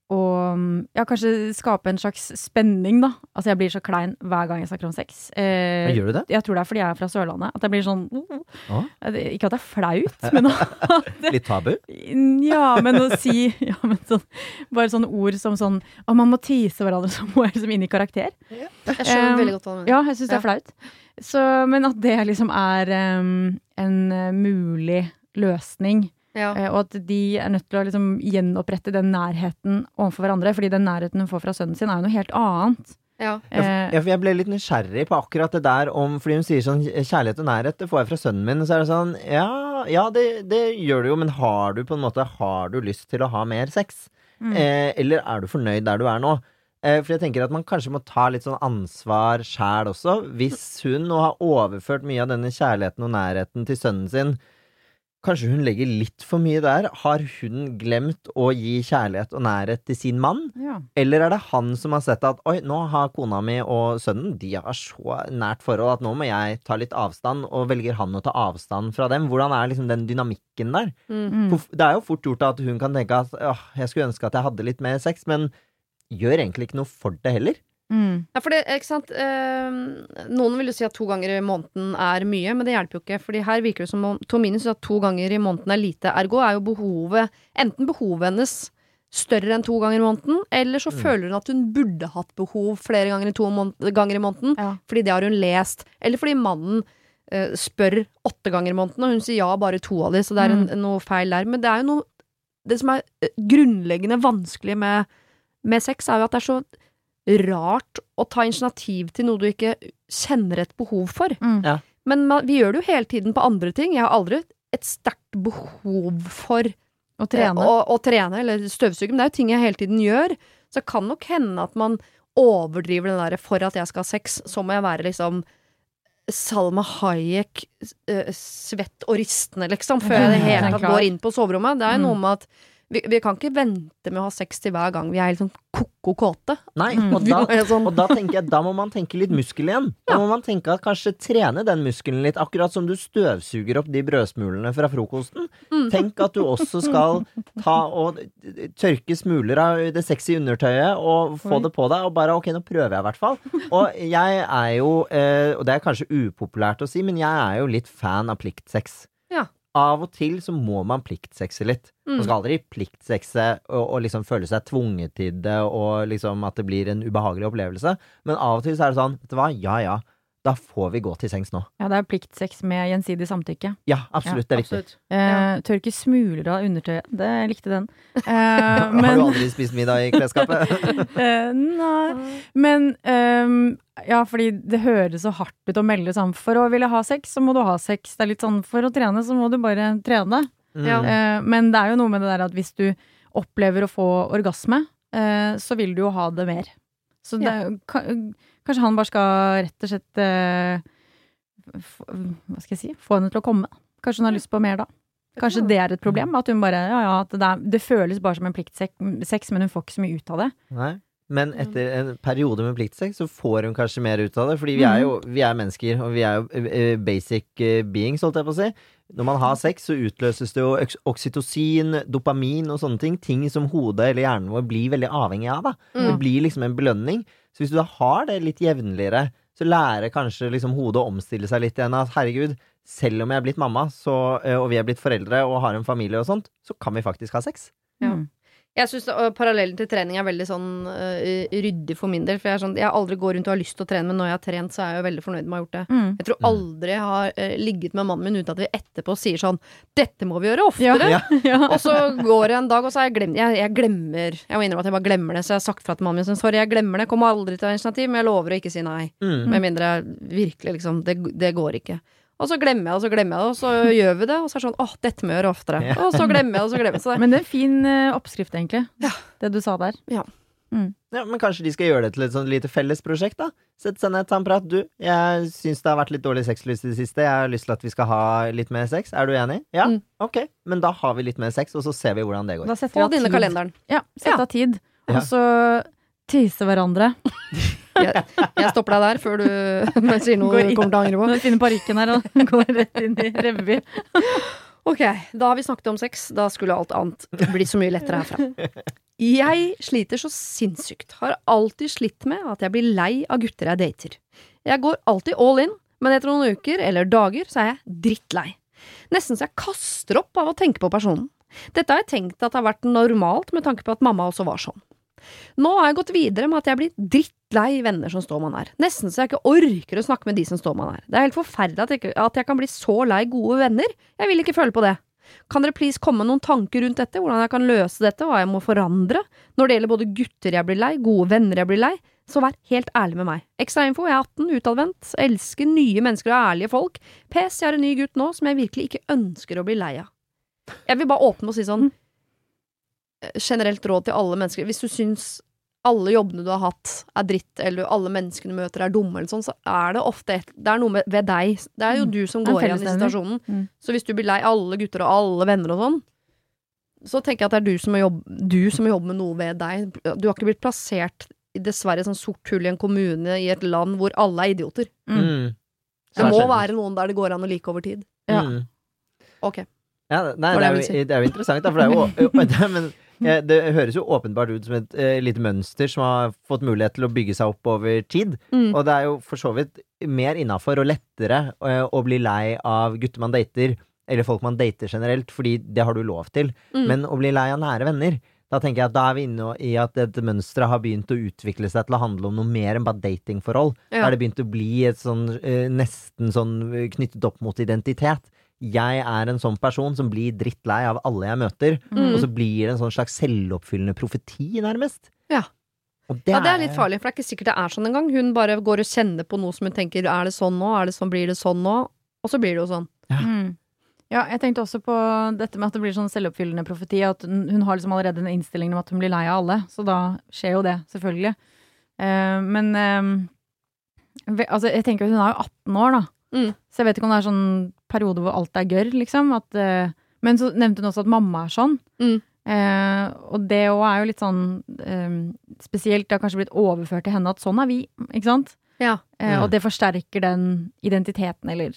ja, kanskje skape en slags spenning da. Altså jeg blir så klein hver gang jeg snakker om sex. Gjør du det? Jeg tror det er fordi jeg er fra Sørlandet. At jeg blir sånn ikke at det er flaut, men Litt tabu? Ja, men å si sånn, bare sånne ord som sånn man må tease hverandre, så må jeg liksom inn i karakter. Jeg skjønner veldig godt hva du mener. Ja, jeg synes det er flaut. Så, men at det liksom er en mulig løsning. Ja. Og at de er nødt til å liksom gjenopprette den nærheten overfor hverandre, fordi den nærheten hun får fra sønnen sin er jo noe helt annet. Ja. For jeg ble litt nysgjerrig på akkurat det der fordi hun sier sånn, kjærlighet og nærhet, det får jeg fra sønnen min, så er det sånn, ja, det gjør du jo, men har du lyst til å ha mer sex? Eller er du fornøyd der du er nå? For jeg tenker at man kanskje må ta litt sånn ansvar selv også, hvis hun nå har overført mye av denne kjærligheten og nærheten til sønnen sin. Kanskje hun legger litt for mye der. Har hun glemt å gi kjærlighet og nærhet til sin mann? Ja. Eller er det han som har sett at oi, nå har kona mi og sønnen, de har så nært forhold at nå må jeg ta litt avstand, og velger han å ta avstand fra dem? Hvordan er liksom den dynamikken der? For det er jo fort gjort at hun kan tenke at jeg skulle ønske at jeg hadde litt mer sex, men gjør egentlig ikke noe for det heller. Ja, for det, ikke sant noen vil jo si at 2 ganger i måneden er mye, men det hjelper jo ikke, fordi her virker det som om Tomine synes at 2 ganger i måneden er lite. Ergo er jo enten behovet hennes større enn 2 ganger i måneden, eller så føler hun at hun burde hatt behov flere ganger ganger i måneden, fordi det har hun lest, eller fordi mannen spør 8 ganger i måneden, og hun sier ja, bare 2 av de, så det er noe feil der. Men det er jo noe, det som er grunnleggende vanskelig med sex, er jo at det er så rart å ta initiativ til noe du ikke kjenner et behov for. Ja. Men vi gjør det jo hele tiden på andre ting. Jeg har aldri et sterkt behov for å trene. Å trene, eller støvsuge, men det er jo ting jeg hele tiden gjør. Så det kan nok hende at man overdriver den der for at jeg skal ha sex, så må jeg være liksom Salma Hayek svett og ristende liksom, før jeg det hele tatt går inn på soverommet. Det er noe med at vi kan ikke vente med å ha sex til hver gang vi er helt sånn koko-kåte. Nei, og da tenker jeg, da må man tenke litt muskel igjen. Da må man tenke at kanskje trene den muskelen litt, akkurat som du støvsuger opp de brødsmulene fra frokosten. Tenk at du også skal ta og tørke smuler av det sexy undertøyet og få det på deg, og bare, ok, nå prøver jeg i hvert fall. Og jeg er jo, og det er kanskje upopulært å si, men jeg er jo litt fan av pliktsex. Ja. Av og til så må man pliktsexe litt. Man skal aldri pliktsexe og liksom føle seg tvunget til det, og liksom at det blir en ubehagelig opplevelse. Men av og til så er det sånn, vet du hva? Ja, da får vi gå til sengs nå. Ja, det er pliktsex med gjensidig samtykke. Ja, absolutt, det er viktig. Tørke smuler av undertøyet, det likte den. Har du aldri spist middag i klesskapet? Nei, men ja, fordi det høres så hardt ut å melde sånn, for å ville ha sex, så må du ha sex. Det er litt sånn, for å trene, så må du bare trene. Men det er jo noe med det der at hvis du opplever å få orgasme, så vil du jo ha det mer. Så det kanskje han bare skal rett og slett hva skal jeg si, få henne til å komme. Kanskje hun har lyst på mer da. Kanskje det er et problem, at hun bare at det føles bare som en pliktsex, men hun får ikke så mye ut av det. Nei, men etter en periode med pliktsex så får hun kanskje mer ut av det, fordi vi er mennesker, og vi er jo basic beings, holdt jeg på å si. Når man har sex, så utløses det jo oksytocin, dopamin og sånne ting som hodet eller hjernen vår blir veldig avhengig av da. Det blir liksom en belønning. Så hvis du da har det litt jevnligere, så lærer kanskje liksom hodet å omstille seg litt igjen, at herregud, selv om jeg er blitt mamma, og vi er blitt foreldre og har en familie og sånt, så kan vi faktisk ha sex. Ja. Jeg synes parallellen til trening er veldig sånn ryddig for min del, for jeg aldri går rundt og har lyst til å trene, men når jeg har trent, så er jeg jo veldig fornøyd med å ha gjort det. Jeg tror aldri jeg har ligget med mannen min uten at vi etterpå sier sånn, dette må vi gjøre oftere. Og så går det en dag, og så har jeg glemt, jeg glemmer, jeg må innrømme at jeg bare glemmer det, så jeg har sagt fra til mannen min, sorry, jeg glemmer det, kommer aldri til å ha initiativ, men jeg lover å ikke si nei, med mindre virkelig liksom, det går ikke. Og så glemmer jeg det, og så gjør vi det, og så det sånn, dette må jeg gjøre oftere. Og så glemmer jeg det. Så Men det fin oppskrift egentlig, det du sa der. Ja. Ja, men kanskje de skal gjøre det til et sånn lite fellesprosjekt da? Sett seg ned, ta en prat. Du, jeg synes det har vært litt dårlig sexlyst i det siste. Jeg har lyst til at vi skal ha litt mer sex. Er du enig? Ja? Ok. Men da har vi litt mer sex, og så ser vi hvordan det går. Da setter vi av tid. Kalenderen. Ja, sett av tid. Og så tise hverandre. Jeg stopper deg der før du sier noe du kommer til å angre på. Nå finner parykken her og går rett inn i revy. Ok, da har vi snakket om sex. Da skulle alt annet bli så mye lettere herfra. Jeg sliter så sinnssykt. Har alltid slitt med at jeg blir lei av gutter jeg dater. Jeg går alltid all in, men etter noen uker eller dager så jeg drittlei. Nesten så jeg kaster opp av å tenke på personen. Dette har jeg tenkt at det har vært normalt med tanke på at mamma også var sånn. Nå har jeg gått videre med at jeg blir drittlei venner som står man her. Nesten så jeg ikke orker å snakke med de som står man her. Det helt forferdelig at jeg kan bli så lei gode venner. Jeg vil ikke føle på det. Kan dere please komme med noen tanker rundt dette, hvordan jeg kan løse dette, hva jeg må forandre? Når det gjelder både gutter jeg blir lei, gode venner jeg blir lei, så vær helt ærlig med meg. Ekstra info, jeg 18, utadvendt, elsker nye mennesker og ærlige folk. PS, jeg har en ny gutt nå som jeg virkelig ikke ønsker å bli lei av. Jeg vil bare åpne og si sånn, generelt råd til alle mennesker, hvis du syns alle jobbene du har hatt dritt, eller alle menneskene du møter dumme, eller sånn, så det ofte det noe ved deg. Det jo du som går igjen i situasjonen. Så hvis du blir lei alle gutter og alle venner og sånn, så tenker jeg at det du som må jobbe med noe ved deg. Du har ikke blitt plassert dessverre sånn sort hull i en kommune i et land hvor alle idioter. Det må være noen der det går an å like over tid. Ja. Ok. Ja, nei, det jo interessant da, for det høres jo åpenbart ut som et lite mønster som har fått mulighet til å bygge seg opp over tid, og det jo for så vidt mer innenfor og lettere å bli lei av gutter man dater, eller folk man dater generelt, fordi det har du lov til, men å bli lei av nære venner, da tenker jeg at da vi inne i at dette mønstret har begynt å utvikle seg til å handle om noe mer enn bare datingforhold. Da har det begynt å bli et sånn, nesten sånn knyttet opp mot identitet. Jeg en sånn person som blir drittlei av alle jeg møter, og så blir det en sånn slags selvoppfyllende profeti nærmest. Ja. Og det litt farlig, for det ikke sikkert det sånn en gang. Hun bare går og kjenner på noe som hun tenker, det sånn nå? Blir det sånn nå? Og så blir det jo sånn. Ja, jeg tenkte også på dette med at det blir sånn selvoppfyllende profeti, at hun har liksom allerede en innstilling om at hun blir lei av alle, så da skjer jo det, selvfølgelig. Men altså, jeg tenker at hun jo 18 år da, så jeg vet ikke om det sånn periode hvor alt gørr, liksom. Men så nevnte hun også at mamma sånn. Og det også jo litt sånn spesielt, det har kanskje blitt overført til henne at sånn vi, ikke sant? Ja. Og det forsterker den identiteten, eller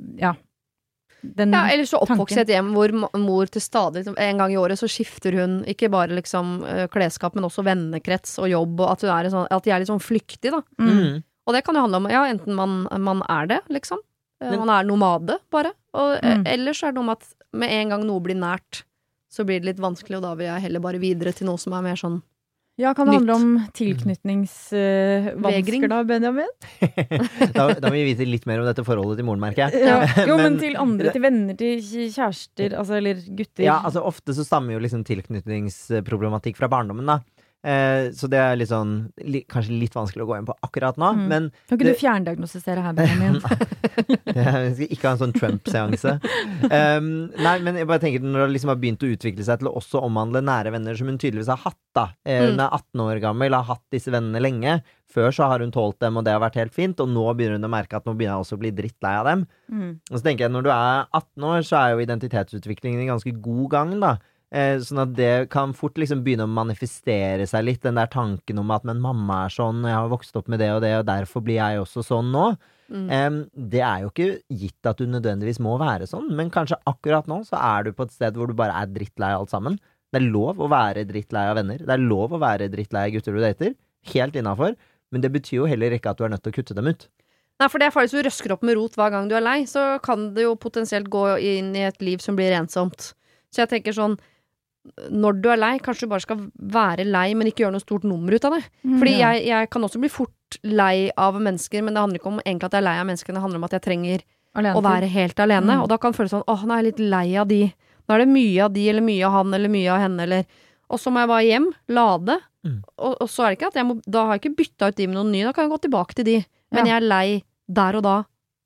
eller så oppvokst i et hjem hvor mor til stadig, en gang i året så skifter hun ikke bare liksom klesskap, men også vennekrets og jobb, og at de litt sånn flyktig da. Og det kan jo handle om, enten man det, liksom. Man nomade, bare. Og ellers det noe med at med en gang noe blir nært, så blir det litt vanskelig, og da vil jeg heller bare videre til noe som mer sånn ja, kan det handle om tilknytningsvansker da, Benjamin? da må vi vite litt mer om dette forholdet til moren, merker jeg. Ja. Jo, men til andre, til venner, til kjærester, altså, eller gutter. Ja, altså ofte så stammer jo liksom tilknytningsproblematikk fra barndommen da. Så det litt sånn, kanskje litt vanskelig å gå inn på akkurat nå, men kan ikke du fjerndiagnostisere her, Benjamin? Jeg skal ikke ha en sånn Trump-seanse. Nei, men jeg bare tenker når det liksom har begynt å utvikle seg til å også omhandle nære venner som hun tydeligvis har hatt da. Hun 18 år gammel, har hatt disse vennene lenge. Før så har hun tålt dem, og det har vært helt fint, og nå begynner hun å merke at nå begynner jeg også å bli drittlei av dem. Og så tenker jeg, når du 18 år, så jo identitetsutviklingen i ganske god gang da. Sånn at det kan fort liksom begynne å manifestere seg litt, den der tanken om at men mamma sånn, jeg har vokst opp med det, og derfor blir jeg også sånn nå. Det jo ikke gitt at du nødvendigvis må være sånn, men kanskje akkurat nå så du på et sted hvor du bare drittlei alt sammen. Det lov å være drittlei av venner, det lov å være drittlei av gutter du dater, helt innenfor, men det betyr jo heller ikke at du nødt til å kutte dem ut. Nei, for det faktisk du røsker opp med rot hver gang du lei, så kan det jo potensielt gå inn i et liv som blir ensomt. Så jeg tenker sånn, når du lei, kanskje du bare skal være lei, men ikke gjøre noe stort nummer ut av det. Fordi jeg kan også bli fort lei av mennesker, men det handler ikke om egentlig at jeg lei av mennesker, det handler om at jeg trenger å være helt alene, og da kan det føles sånn, nå jeg litt lei av de. Nå det mye av de, eller mye av han, eller mye av henne, eller og så må jeg bare hjem, lade, og så det ikke at da har jeg ikke byttet ut de med noen nye, da kan jeg gå tilbake til de, men jeg lei der og da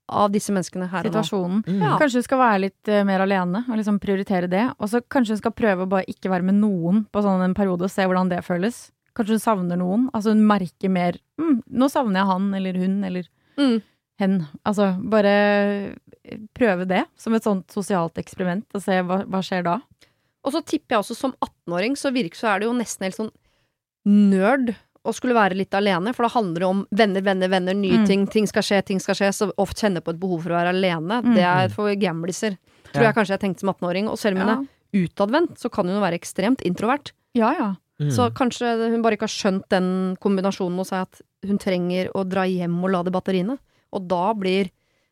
av disse menneskene her Situasjonen. og nå. Ja. Kanskje hun skal være litt mer alene, og liksom prioritere det. Og så kanskje hun skal prøve å bare ikke være med noen på sånn en periode, og se hvordan det føles. Kanskje hun savner noen. Altså hun merker mer, nå savner jeg han, eller hun, eller hen. Altså bare prøve det, som et sånt sosialt eksperiment, og se hva skjer da. Og så tipper jeg også, som 18-åring, så er det jo nesten helt sånn nerd å skulle være litt alene, for da handler det om venner, nye ting skal skje, så ofte kjenner på et behov for å være alene. Det er for gambliser, tror jeg kanskje jeg tenkte som 18-åring, og selv om hun er utadvendt, så kan hun jo være ekstremt introvert. Ja. Så kanskje hun bare ikke har skjønt den kombinasjonen og sier at hun trenger å dra hjem og lade batteriene, og da blir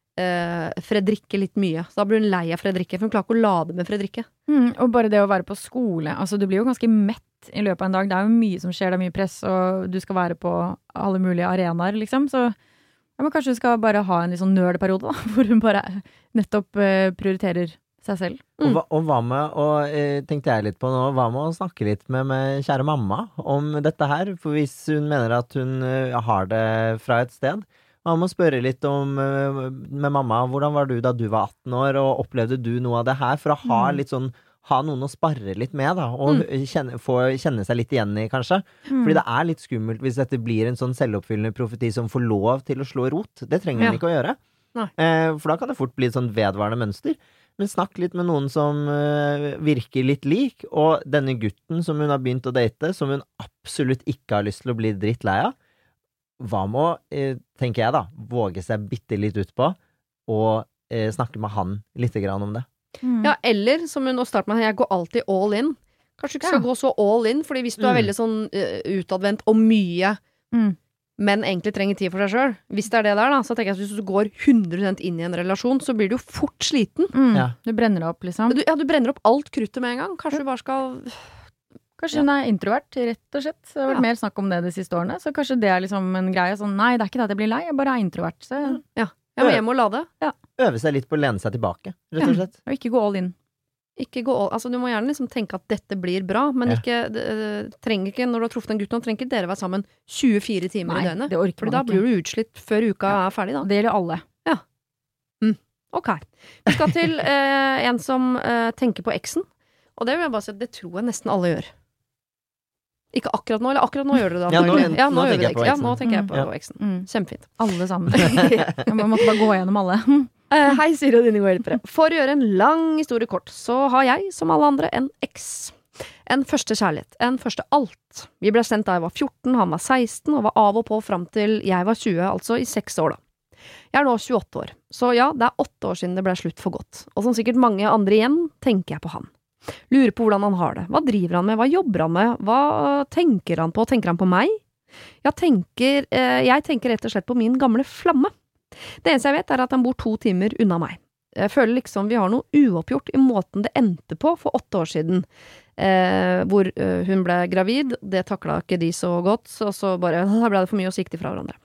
Fredrikke litt mye. Så da blir hun lei av Fredrikke, for hun klarer ikke å lade med Fredrikke. Og bare det å være på skole, altså du blir jo ganske mett i løpet av en dag. Det er jo mye som skjer, det er mye press, og du skal være på alle mulige arenaer, liksom. Så men kanskje hun skal bare ha en litt sånn nerdperiode, da, hvor hun bare nettopp prioriterer seg selv. Og hva med, tenkte jeg litt på nå, hva med å snakke litt med kjære mamma om dette her? For hvis hun mener at hun har det fra et sted, man må spørre litt om med mamma, hvordan var du da du var 18 år, og opplevde du noe av det her, for å ha litt sånn, ha noen å sparre litt med da, og få kjenne seg litt igjen i kanskje, fordi det er litt skummelt hvis dette blir en sånn selvoppfyllende profeti som får lov til å slå rot. Det trenger den ikke å gjøre, for da kan det fort bli et sånn vedvarende mønster. Men snakk litt med noen som virker litt lik, og denne gutten som hun har begynt å date, som hun absolutt ikke har lyst til å bli dritt lei av, hva må, tenker jeg da, våge seg bitte litt ut på, og snakke med han litt grann om det. Ja, eller som hun nå starter med, jeg går alltid all in. Kanskje ikke skal gå så all in, fordi hvis du er veldig sånn utadvendt og mye, men egentlig trenger tid for seg selv, hvis det er det der da, så tenker jeg at hvis du går 100% inn i en relasjon, så blir du jo fort sliten. Du brenner opp liksom. Du brenner opp alt kruttet med en gang. Kanskje du bare skal... Kanskje hun er introvert, rett og slett. Det har vært mer snakk om det de siste årene, så kanskje det er liksom en greie sånn, nei, det er ikke det at jeg blir lei, jeg bare er introvert. Så... Ja, jeg må hjem og lade. Øve seg litt på å lene seg tilbake, rett og slett. Og ikke gå all in. Altså du må gjerne liksom tenke at dette blir bra, men trenger ikke, når du har truffet en gutt, trenger ikke dere være sammen 24 timer i døgnet. Det orker man ikke. For da blir du utslitt før uka er ferdig da. Det gjelder alle. Ja. Ok. Vi skal til en som tenker på eksen, og det vil jeg bare si at det tror jeg nesten alle gjør. Ikke akkurat nå, eller akkurat nå gjør dere det. Nå tenker jeg på eksen. Ja, nå tenker jeg på eksen. Kjempefint. Alle sammen. Jeg måtte bare gå gjennom alle. Hei, Siri og dine gode hjelpere. For å gjøre en lang historie kort, så har jeg, som alle andre, en eks. En første kjærlighet. En første alt. Vi ble sendt da jeg var 14, han var 16, og var av og på frem til jeg var 20, altså i 6 år da. Jeg er nå 28 år, så ja, det er 8 år siden det ble slutt for godt. Og som sikkert mange andre igjen, tenker jeg på han. Lurer på hvordan han har det. Hva driver han med? Hva jobber han med? Hva tenker han på? Tenker han på meg? Jeg tenker rett og slett på min gamle flamme. Det eneste jeg vet er at han bor 2 timer unna meg. Jeg føler liksom vi har noe uoppgjort i måten det endte på for 8 år siden, hvor hun ble gravid. Det taklet ikke de så godt, så bare da ble det for mye å sikte fra hverandre.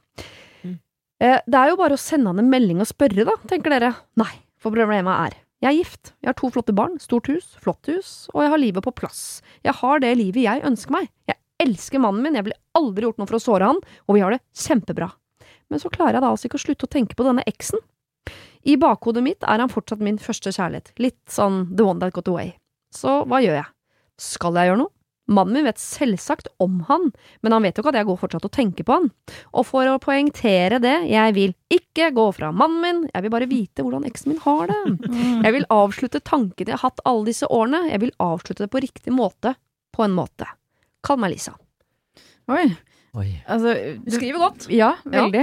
Det er jo bare å sende han en melding og spørre da, tenker dere. Nei, for problemet er jeg er gift, jeg har 2 flotte barn, stort hus, flott hus, og jeg har livet på plass. Jeg har det livet jeg ønsker meg. Jeg elsker mannen min, jeg ville aldri gjort noe for å såre han, og vi har det kjempebra. Men så klarer jeg da altså ikke å slutte å tenke på denne eksen. I bakhodet mitt er han fortsatt min første kjærlighet, litt sånn the one that got away. Så hva gjør jeg? Skal jeg gjøre noe? Mannen min vet selvsagt om han, men han vet jo ikke at jeg går fortsatt og tenker på han. Og for å poengtere det, jeg vil ikke gå fra mannen min, jeg vil bare vite hvordan eksen min har det. Jeg vil avslutte tankene jeg har hatt alle disse årene, jeg vil avslutte det på riktig måte, på en måte. Kall meg Lisa. Oi. Altså, du skriver godt. Ja, veldig.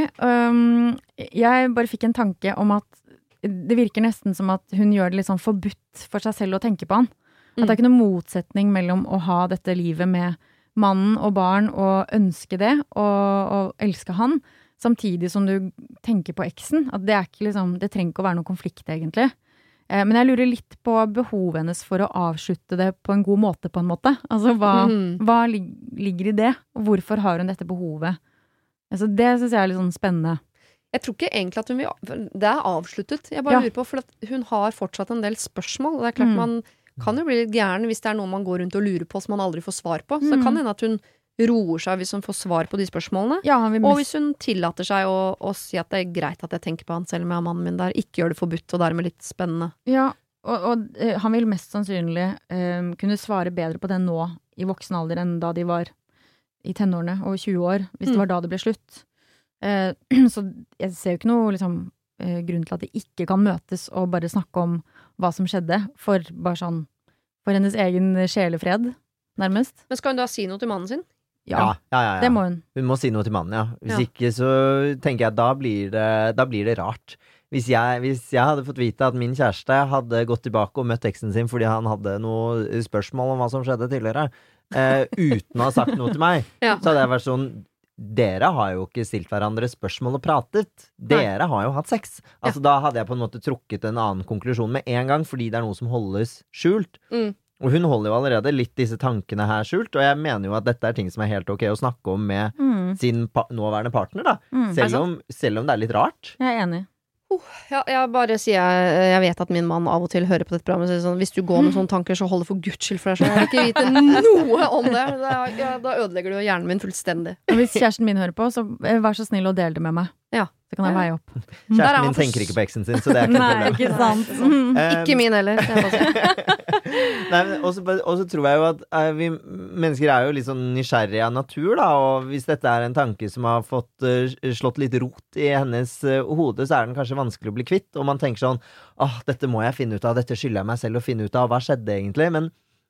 Jeg bare fikk en tanke om at det virker nesten som at hun gjør det litt sånn forbudt for seg selv å tenke på han. At det er ikke noen motsetning mellom å ha dette livet med mannen og barn og ønske det, og elske han, samtidig som du tenker på eksen. At det er ikke liksom, det trenger ikke å være noen konflikt egentlig. Men jeg lurer litt på behovet hennes for å avslutte det på en god måte, på en måte. Altså, hva ligger i det? Og hvorfor har hun dette behovet? Altså, det synes jeg er litt sånn spennende. Jeg tror ikke egentlig at hun vil... Det er avsluttet. Jeg bare lurer på, for at hun har fortsatt en del spørsmål. Det er klart man kan jo bli litt gæren hvis det er noe man går rundt og lurer på som man aldri får svar på. Så det kan hende at hun roer seg hvis hun får svar på de spørsmålene. Ja, han vil Og hvis hun tillater seg å si at det er greit at jeg tenker på han selv om jeg har mannen min der, ikke gjør det forbudt og dermed litt spennende. Ja, og han vil mest sannsynlig kunne svare bedre på det nå i voksen alder enn da de var i tenårene og 20 år, hvis det var da det ble slutt. Så jeg ser jo ikke noe liksom, grunn til at de ikke kan møtes og bare snakke om hva som skjedde, for bare sånn, for hennes egen sjelefred, nærmest. Men skal hun da si noe til mannen sin? Ja, det må hun. Hun må si noe til mannen, ja. Hvis ikke så tenker jeg, da blir det rart. Hvis jeg hadde fått vite at min kjæreste hadde gått tilbake og møtt eksen sin fordi han hadde noe spørsmål om hva som skjedde tidligere, uten å ha sagt noe til meg, så hadde jeg vært sånn, dere har jo ikke stilt hverandre spørsmål og pratet. Dere har jo hatt sex. Altså da hadde jeg på en måte trukket en annen konklusjon med en gang, fordi det er noe som holdes skjult. Og hun holder jo allerede litt disse tankene her skjult, og jeg mener jo at dette er ting som er helt ok å snakke om med sin nåværende partner, da. Selv om det er litt rart. Jeg er enig. Jeg bare sier jeg vet at min mann av og til hører på dette programmet, så sånn, hvis du går med sånne tanker, så hold det for Guds skyld for deg selv. Jeg vil ikke vite noe om det. Da ødelegger du hjernen min fullstendig. Og hvis kjæresten min hører på, så vær så snill og del det med meg. Ja. Så kan jeg veie opp. Kjæresten min tenker ikke på eksen sin, så det er ikke Nei, ikke sant. Ikke min heller. Nei, men også tror jeg jo at vi mennesker er jo litt sånn nysgjerrige av natur, da, og hvis dette er en tanke som har fått slått litt rot i hennes hode, så er den kanskje vanskelig å bli kvitt, og man tenker sånn, dette må jeg finne ut av, dette skylder jeg meg selv å finne ut av, hva skjedde egentlig, men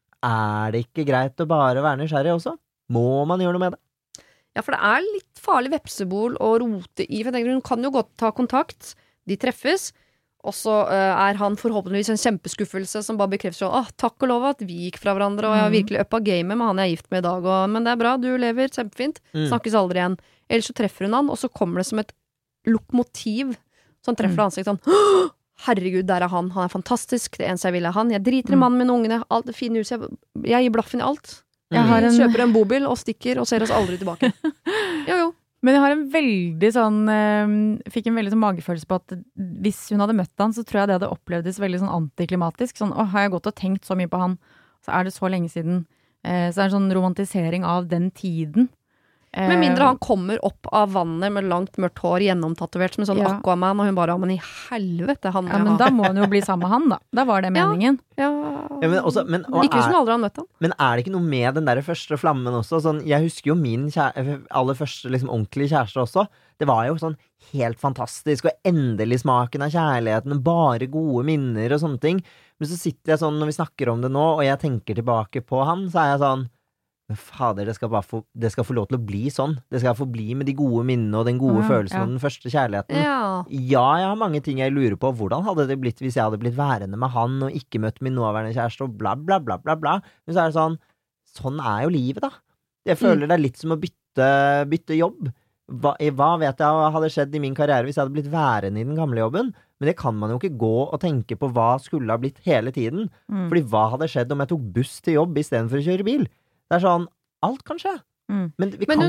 er det ikke greit å bare være nysgjerrig også? Må man gjøre noe med det? Ja, for det er litt farlig vepsebol å rote i, for jeg tenker hun kan jo godt ta kontakt, de treffes, og så er han forhåpentligvis en kjempeskuffelse som bare bekrefter sånn, takk og lov at vi gikk fra hverandre, og jeg har virkelig uppa gamet med han jeg er gift med i dag, men det er bra, du lever kjempefint, snakkes aldri igjen. Ellers så treffer hun han, og så kommer det som et lokomotiv, så han treffer ansikt sånn, herregud, der er han er fantastisk, det eneste jeg vil er han, jeg driter i mannen min og ungene, alt det fine huset, jeg gir blaffen i alt. Jeg kjøper en bobil og stikker og ser oss aldri tilbake. Jo. Men jeg har en veldig sånn fikk en veldig sånn magefølelse på at hvis hun hadde møtt han, så tror jeg det hadde opplevdes veldig sånn antiklimatisk. Sånn, har jeg gått og tenkt så mye på han, så er det så lenge siden. Så det er en sånn romantisering av den tiden. Med mindre han kommer opp av vannet med langt mørkt hår gjennomtatovert som en sånn Aquaman, og hun bare, men i helvete han må men da må hun jo bli sammen med han da. Da var det meningen. Men ikke hvis hun aldri har møtt han. Men er det ikke noe med den der første flammen også? Sånn, jeg husker jo min aller første liksom, ordentlige kjæreste også. Det var jo sånn helt fantastisk, og endelig smaken av kjærligheten, bare gode minner og sånne ting. Men så sitter jeg sånn, når vi snakker om det nå, og jeg tenker tilbake på han, så er jeg sånn, men fader, det skal få lov til å bli sånn. Det skal få bli med de gode minnene og den gode følelsen og den første kjærligheten. Ja, jeg har mange ting jeg lurer på. Hvordan hadde det blitt hvis jeg hadde blitt værende med han og ikke møtt min nåværende kjæreste og bla bla bla bla bla. Men så er det sånn er jo livet da. Jeg føler det er litt som å bytte jobb. Hva vet jeg hadde skjedd i min karriere hvis jeg hadde blitt værende i den gamle jobben? Men det kan man jo ikke gå og tenke på hva skulle ha blitt hele tiden. Fordi hva hadde skjedd om jeg tok buss til jobb i stedet for å kjøre bil? Det er sånn, alt kan skje. Men hun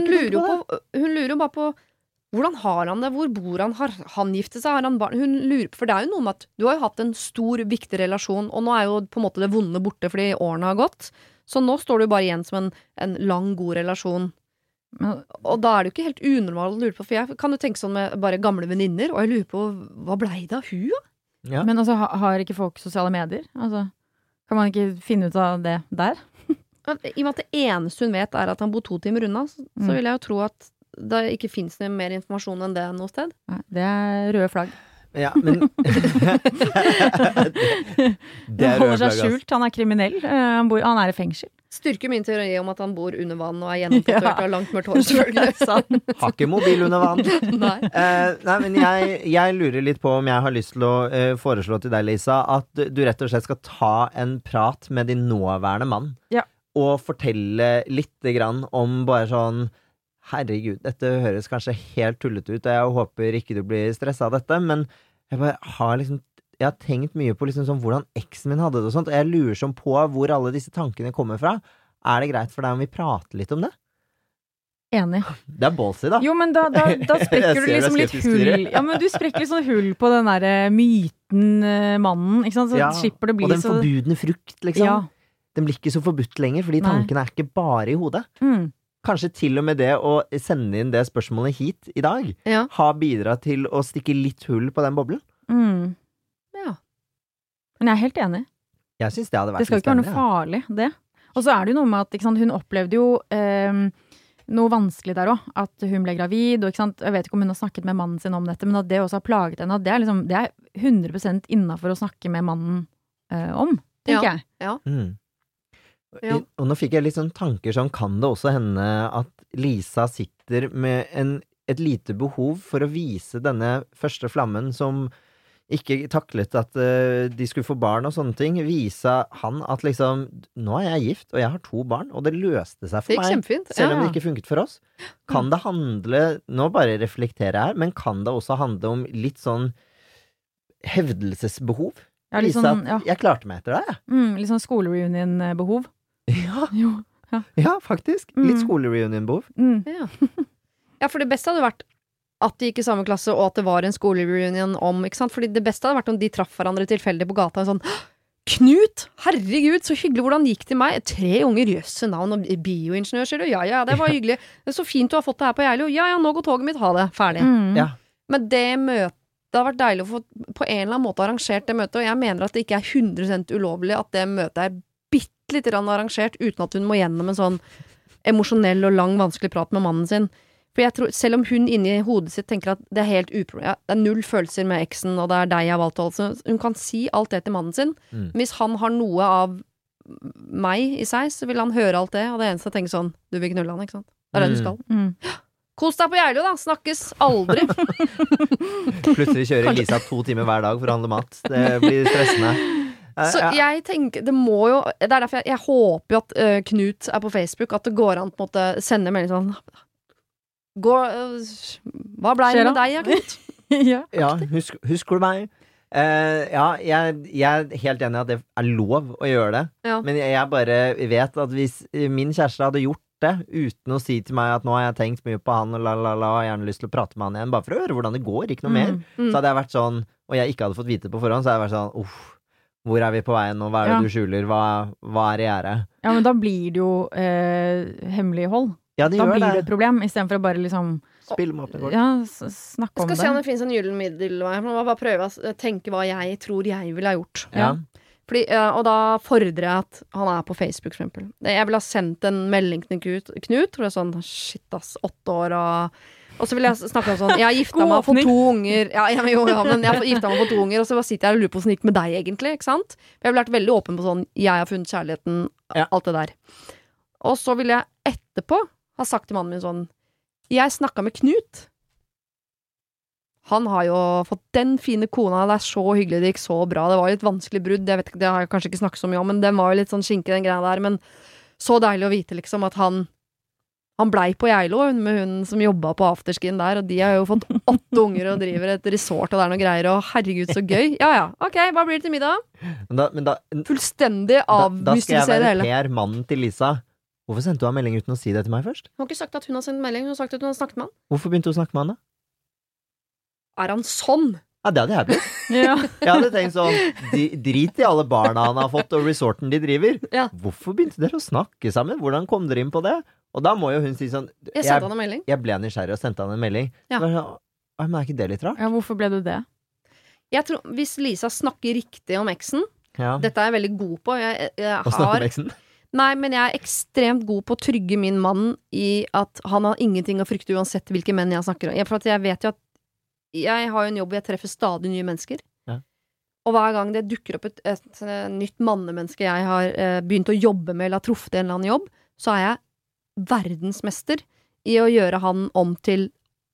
lurer jo bare på hvordan har han det, hvor bor han, har han giftet seg, har han barn? Hun lurer på, for det er jo noe med at du har jo hatt en stor, viktig relasjon, og nå er jo på en måte det vonde borte fordi årene har gått. Så nå står du bare igjen som en lang, god relasjon. Og da er det jo ikke helt unormalt å lure på, for jeg kan jo tenke sånn med bare gamle venninner, og jeg lurer på, hva ble det av hun? Ja. Men altså, har ikke folk sosiale medier? Altså, kan man ikke finne ut av det der? I og med at det eneste hun vet er at han bor 2 timer unna, så vil jeg jo tro at det ikke finnes noe mer informasjon enn det noe sted. Det er røde flagg. Ja, men det holder seg skjult, han er kriminell, han er i fengsel. Styrker min teori om at han bor under vann og er gjennomtatovert og har langt mørkt hår, selvfølgelig. Har ikke mobil under vann. Nei, men jeg lurer litt på om jeg har lyst til å foreslå til deg, Lisa, at du rett og slett skal ta en prat med din nåværende mann. Ja. Og fortelle litt grann om bare sånn, herregud, dette høres kanskje helt tullet ut, og jeg håper ikke du blir stresset av dette, men jeg har tenkt mye på liksom sånn, hvordan eksen min hadde det og sånt, og jeg lurer sånn på hvor alle disse tankene kommer fra. Er det greit for deg om vi prater litt om det? Enig. Det er ballsy, da. Jo, men da sprekker du liksom litt hull. Ja, men du sprekker litt sånn hull på den der myten mannen, ikke sant? Så slipper det bli så... Og den forbudne frukt, liksom. Ja. Den blir ikke så forbudt lenger, fordi tankene er ikke bare i hodet. kanskje til og med det å sende inn det spørsmålet hit I dag, har bidratt til å stikke litt hull på den boblen. Ja. Men jeg helt enig. Jeg synes det hadde vært det skal ikke være noe farlig, det. Og så det jo noe med at, ikke sant, hun opplevde jo noe vanskelig der også, at hun ble gravid, og ikke sant, jeg vet ikke om hun har snakket med mannen sin om dette, men at det også har plaget henne, at det liksom, det 100% innenfor å snakke med mannen om, tenker jeg. Ja. Og nå fikk jeg litt sånn tanker sånn, kan det også hende at Lisa sitter med et lite behov for å vise denne første flammen som ikke taklet at de skulle få barn og sånne ting, vise han at liksom, nå jeg gift, og jeg har 2 barn, og det løste seg for meg, kjempefint. selv om det ikke funket for oss. Kan det handle, nå bare reflekterer jeg her, men kan det også handle om litt sånn hevdelsesbehov? Ja, litt vise sånn, at jeg klarte meg etter deg. Litt sånn skolereunion-behov. Ja, faktisk. Litt skolereunion-behov. Ja, for det beste hadde vært at de gikk I samme klasse, og at det var en skolereunion om, ikke sant? Fordi det beste hadde vært om de traff hverandre tilfeldig på gata, sånn, Knut, herregud, så hyggelig, hvordan gikk det til meg? 3 unger, jøsse navn, og bioingeniør, sier du? Ja, det var hyggelig. Det så fint du har fått det her på Geilo. Ja, nå går toget mitt, ha det, ferdig. Men det møtet, det har vært deilig å få på en eller annen måte arrangert det møtet, og jeg mener at det ikke 100% ulovlig at det møtet bitte litt arrangert, uten at hun må gjennom en sånn emosjonell og lang, vanskelig prat med mannen sin. For jeg tror, selv om hun inni hodet sitt tenker at det helt uproblematisk, det 0 følelser med eksen, og det deg jeg har valgt altså, hun kan si alt det til mannen sin. Hvis han har noe av meg I seg, så vil han høre alt det, og det eneste tenker sånn, du vil knulle han, ikke sant? Det det du skal. Kos deg på Geilo da, snakkes aldri. Plutselig kjører Lisa 2 timer hver dag for å handle mat. Det blir stressende. Så jeg tenker, det må jo, det derfor jeg håper jo at Knut på Facebook, at det går an på en måte sende melding sånn, hva ble det med deg, Knut? Ja, husker du meg? Jeg helt enig I at det lov å gjøre det, men jeg bare vet at hvis min kjæreste hadde gjort det uten å si til meg at nå har jeg tenkt mye på han og har gjerne lyst til å prate med han igjen, bare for å høre hvordan det går, ikke noe mer, så hadde jeg vært sånn, og jeg ikke hadde fått vite på forhånd, så hadde jeg vært sånn, hvor vi på veien, og hva det du skjuler, hva i gjære? Ja, men da blir det jo hemmelighold. Ja, da blir det et problem, I stedet for å bare liksom spille med åpne kort. Ja, snakke om det. Jeg skal se om det finnes en gyllen middel. Jeg må bare prøve å tenke hva jeg tror jeg ville ha gjort. Fordi, og da fordrer jeg at han på Facebook, for eksempel. Jeg ville ha sendt en melding til Knut, for det sånn, shit ass, 8 år, og så vil jeg snakke om sånn, jeg har giftet meg og fått 2 unger, men jeg har giftet meg og fått 2 unger, og så sitter jeg og lurer på hvordan det gikk med deg egentlig, ikke sant? Jeg ville vært veldig åpen på sånn, jeg har funnet kjærligheten, alt det der. Og så vil jeg etterpå har sagt til mannen min sånn, jeg snakket med Knut. Han har jo fått den fine kona, det så hyggelig, det gikk så bra, det var litt vanskelig brudd, jeg vet ikke, det har jeg kanskje ikke snakket så mye om, men det var jo litt sånn skinke den greia der, men så deilig å vite liksom at han blei på Geilo med hun som jobbet på afterskin der, og de har jo fått 8 unger og driver et resort og det noe greier, og herregud så gøy. Ja, ok, hva blir det til middag? Men da fullstendig avmystifisere det hele. Da skal jeg være Per, mannen til Lisa. Hvorfor sendte du han melding uten å si det til meg først? Hun har ikke sagt at hun har sendt melding, hun har sagt at hun har snakket med han. Hvorfor begynte du å snakke med han da? Han sånn? Ja, det hadde jeg blitt. Jeg hadde tenkt sånn, drit I alle barna han har fått og resorten de driver. Hvorfor begynte dere å snakke sammen? Hvordan kom dere inn på det? Og da må jo hun si sånn, jeg sendte han en melding. Jeg ble nysgjerrig og sendte han en melding. Men ikke det litt rart? Ja, hvorfor ble du det? Jeg tror, hvis Lisa snakker riktig om eksen, dette jeg veldig god på, å snakke om eksen? Nei, men jeg ekstremt god på å trygge min mann I at han har ingenting å frykte uansett hvilke menn jeg snakker om. For at jeg vet jo at jeg har jo en jobb hvor jeg treffer stadig nye mennesker. Og hver gang det dukker opp et nytt mannemenneske jeg har begynt å jobbe med eller har truffet en eller annen jobb, så jeg verdensmester I å gjøre han om til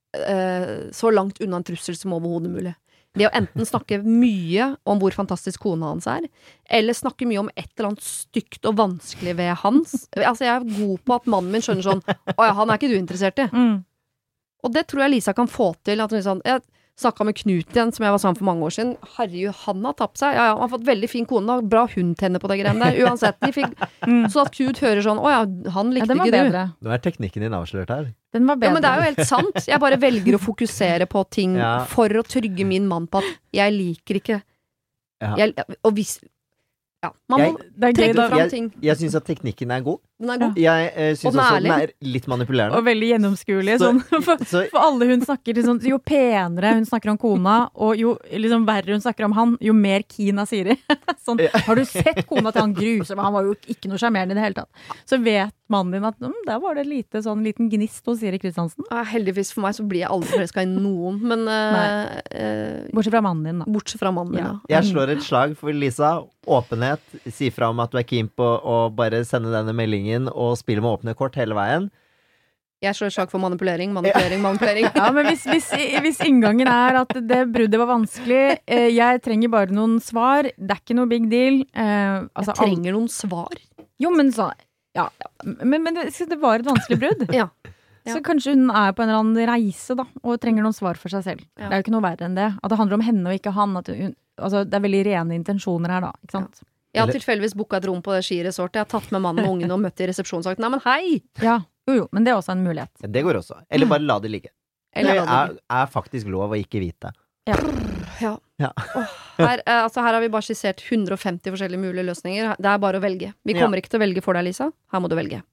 så langt unna en trussel som overhodet mulig. Det å enten snakke mye om hvor fantastisk kona hans eller snakke mye om et eller annet stygt og vanskelig ved hans. Altså, jeg god på at mannen min skjønner sånn, han ikke du interessert I. Og det tror jeg Lisa kan få til. At hun sånn, jeg snakket med Knut igjen, som jeg var sammen for mange år siden. Herregud, han har tapt seg. Han har fått veldig fin kone, bra hundtenner på det greiene der. Uansett, de fikk, så at Knut hører sånn, han likte ikke bedre. du. Nå teknikken din avslørt her. Den var bedre. Ja, men det jo helt sant. Jeg bare velger å fokusere på ting for å trygge min mann på at jeg liker ikke. Og hvis man må trekke fram ting. Jeg synes at teknikken god. Den god. Jeg synes også den litt manipulerende. Og veldig gjennomskuelig. For alle hun snakker sånn, jo penere hun snakker om kona, og jo liksom verre hun snakker om han, jo mer keen av Siri. Sånn, har du sett kona til han grusom? Han var jo ikke noe charmerende i det hele tatt. Så vet mannen din at der var det liten gnist hos Siri Kristiansen. Heldigvis for meg så blir jeg aldri forelsket i noen, men bortsett fra mannen din da. Bortsett fra mannen din, ja. Jeg slår et slag for Lisa. Åpenhet. Si fra om at du keen på å bare sende denne meldingen og spille med åpne kort hele veien. Jeg slår et slag for manipulering. Ja, men hvis inngangen at det bruddet var vanskelig, jeg trenger bare noen svar, det ikke noe big deal. Jeg trenger noen svar? Jo, men så ja, men det var et vanskelig brudd. Ja. Så kanskje hun på en eller annen reise da, og trenger noen svar for seg selv. Det jo ikke noe verre enn det. At det handler om henne og ikke han. At hun, altså, det veldig rene intensjoner her da, ikke sant? Ja. Jeg har tilfeldigvis booket et rom på det skiresortet. Jeg har tatt med mannen og ungen og møtt i resepsjonen og sagt, nei, men hei! Ja, jo, men det også en mulighet. Ja, det går også. Eller bare la det ligge. Det faktisk lov å ikke vite. Ja. Her har vi bare skissert 150 forskjellige mulige løsninger. Det bare å velge. Vi kommer ikke til å velge for deg, Lisa. Her må du velge.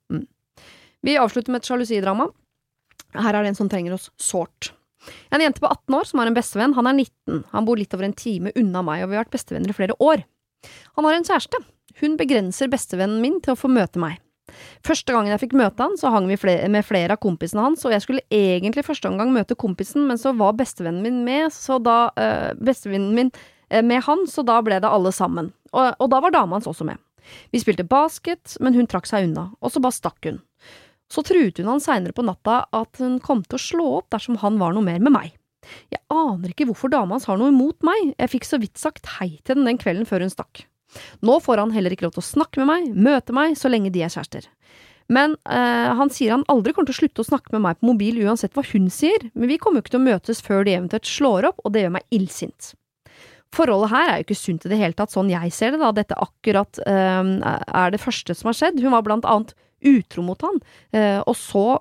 Vi avslutter med et sjalusidrama. Her det en som trenger oss sårt. En jente på 18 år som har en bestevenn. Han 19. Han bor litt over en time unna meg, og vi har vært bestevenner i flere år. Han har en kjæreste. Hun begrenser bestevennen min til å få møte meg. Første gangen jeg fikk møte han, så hang vi med flere av kompisene hans, og jeg skulle egentlig første gang møte kompisen, men så var bestevennen min med, så da bestevennen min med han, så da ble det alle sammen. Og da var dama hans også med. Vi spilte basket, men hun trakk seg unna, og så bare stakk hun. Så truet hun han senere på natta at hun kom til å slå opp dersom han var noe mer med meg. Jeg aner ikke hvorfor dama hans har noe imot meg. Jeg fikk så vidt sagt hei til den kvelden før hun stakk. Nå får han heller ikke lov til å snakke med meg, møte meg, så lenge de kjærester. Men han sier han aldri kommer til å slutte å snakke med meg på mobil uansett hva hun sier, men vi kommer jo ikke til å møtes før de eventuelt slår opp, og det gjør meg illsint. Forholdet her jo ikke sunt i det hele tatt, sånn jeg ser det da. Dette akkurat det første som har skjedd. Hun var blant annet utro mot han, og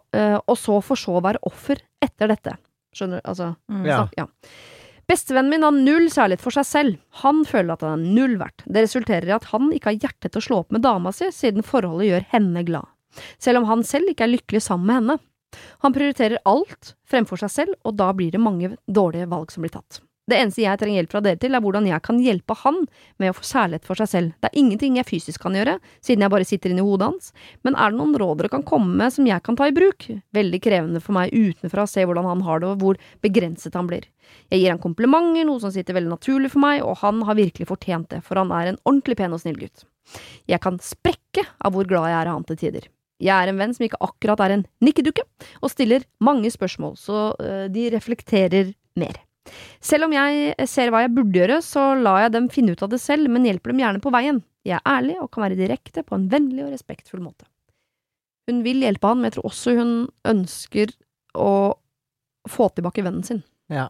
så for så å være offer etter dette. Skjønner du? Altså, ja. Bestevennen min har null særlighet for seg selv. Han føler at han null verdt. Det resulterer i at han ikke har hjerte til å slå opp med dama si, siden forholdet gjør henne glad. Selv om han selv ikke lykkelig sammen med henne. Han prioriterer alt fremfor seg selv, og da blir det mange dårlige valg som blir tatt. Det eneste jeg trenger hjelp fra dere til, hvordan jeg kan hjelpe han med å få særlighet for seg selv. Det ingenting jeg fysisk kan gjøre, siden jeg bare sitter inne i hodet hans, men det noen råd dere kan komme med som jeg kan ta i bruk? Veldig krevende for meg utenfra å se hvordan han har det, og hvor begrenset han blir. Jeg gir han komplimenter, noe som sitter veldig naturlig for meg, og han har virkelig fortjent det, for han en ordentlig pen og snill gutt. Jeg kan sprekke av hvor glad jeg av han til tider. Jeg en venn som ikke akkurat en nikkedukke, og stiller mange spørsmål, så de reflekterer mer. Selv om jeg ser hva jeg burde gjøre, så lar jeg dem finne ut av det selv, men hjelper dem gjerne på veien. Jeg ærlig og kan være direkte på en vennlig og respektfull måte. Hun vil hjelpe han, men jeg tror også hun ønsker å få tilbake vennen sin. Ja.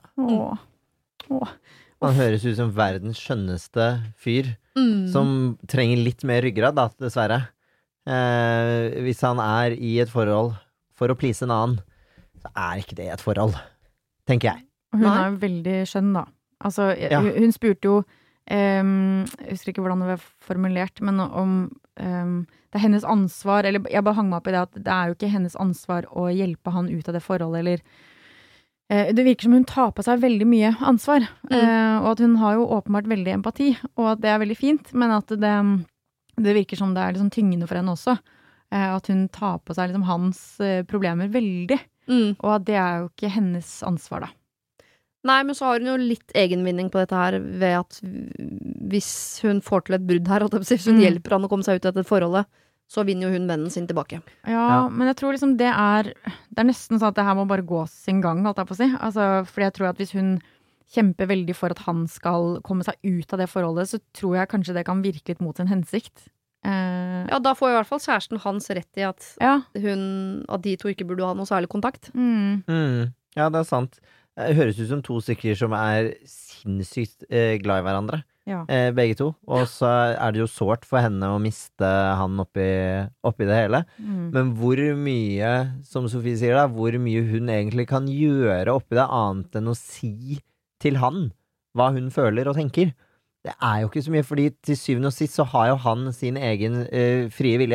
Han høres ut som verdens skjønneste fyr, som trenger litt mer ryggrad, da, dessverre. Hvis han i et forhold for å please en annen, så ikke det et forhold, tenker jeg. Hun jo veldig skjønn da. Altså, hun spurte jo, jeg husker ikke hvordan det var formulert, men om det hennes ansvar, eller jeg bare hang meg opp i det at det jo ikke hennes ansvar å hjelpe han ut av det forholdet, eller det virker som hun tar på seg veldig mye ansvar, og at hun har jo åpenbart veldig empati, og at det veldig fint, men at det virker som det liksom tyngende for henne også, at hun tar på seg liksom hans problemer veldig, og at det jo ikke hennes ansvar da. Nei, men så har hun jo litt egenvinning på dette her, ved at hvis hun får til et brudd her, hvis hun hjelper han å komme seg ut av dette forholdet, så vinner jo hun vennen sin tilbake. Ja, men jeg tror liksom det nesten sånn at det her må bare gå sin gang, holdt jeg på å si. Altså, fordi jeg tror at hvis hun kjemper veldig for at han skal komme seg ut av det forholdet, så tror jeg kanskje det kan virke litt mot sin hensikt. Ja, da får i hvert fall kjæresten hans rett i at at de to ikke burde ha noe særlig kontakt. Ja, det sant. Det høres ut som to stykker som sinnssykt glad i hverandre, begge to, og så det jo sårt for henne å miste han oppi det hele, men hvor mye, som Sofie sier da, hvor mye hun egentlig kan gjøre oppi det, annet enn å si til han hva hun føler og tenker. Det jo ikke så mye, fordi til syvende og sist så har jo han sin egen frie vilje.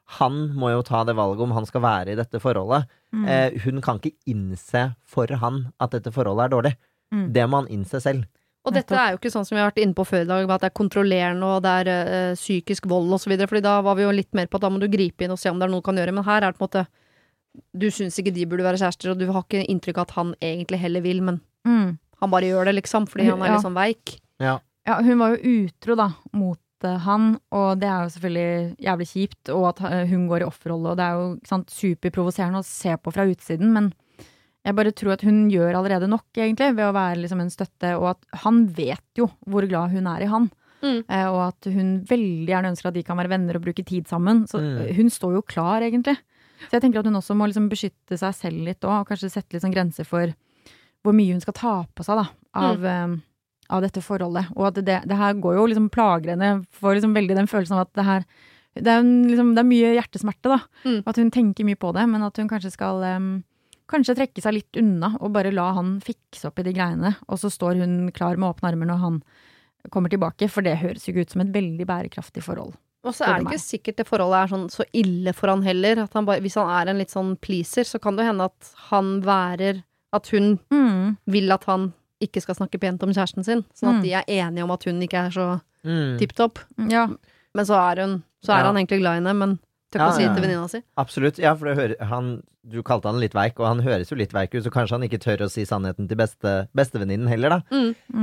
han må jo ta det valget om han skal være i dette forholdet. Hun kan ikke innse for han at dette forholdet dårlig. Det må han innse selv. Og dette jo ikke sånn som vi har vært inne på før i dag, at det kontrollerende og det psykisk vold og så videre, fordi da var vi jo litt mer på at da må du gripe inn og se om det noe du kan gjøre, men her det på en måte, du synes ikke de burde være kjærester, og du har ikke inntrykk av at han egentlig heller vil, men han bare gjør det liksom, fordi han litt sånn veik. Ja, hun var jo utro da, mot han, og det jo selvfølgelig jævlig kjipt, og at hun går i offerrolle, og det jo sant, superprovoserende å se på fra utsiden, men jeg bare tror at hun gjør allerede nok, egentlig, ved å være liksom en støtte, og at han vet jo hvor glad hun i han. Og at hun veldig gjerne ønsker at de kan være venner og bruke tid sammen. Så hun står jo klar, egentlig. Så jeg tenker at hun også må liksom beskytte seg selv litt, og kanskje sette litt sånn grenser for hvor mye hun skal ta på seg da, av dette forholdet. Og at det her går jo liksom plager henne, for liksom veldig den følelsen av at det her, det mye hjertesmerte da. Og at hun tenker mye på det, men at hun kanskje skal... kanskje trekke seg litt unna og bare la han fikse opp i de greiene, og så står hun klar med åpne armer når han kommer tilbake, for det høres jo ut som et veldig bærekraftig forhold. Og så det ikke sikkert det forholdet sånn så ille for han heller, at han bare, hvis han en litt sånn pleaser, så kan det hende at han at hun vil at han ikke skal snakke pent om kjæresten sin, sånn at de enige om at hun ikke så tipptopp. Ja. Men så han egentlig glad i henne, men tøk å si til venninna si. Absolutt, ja, for du kalte han litt veik, og han høres jo litt veik ut, så kanskje han ikke tør å si sannheten til bestevenninnen heller, da.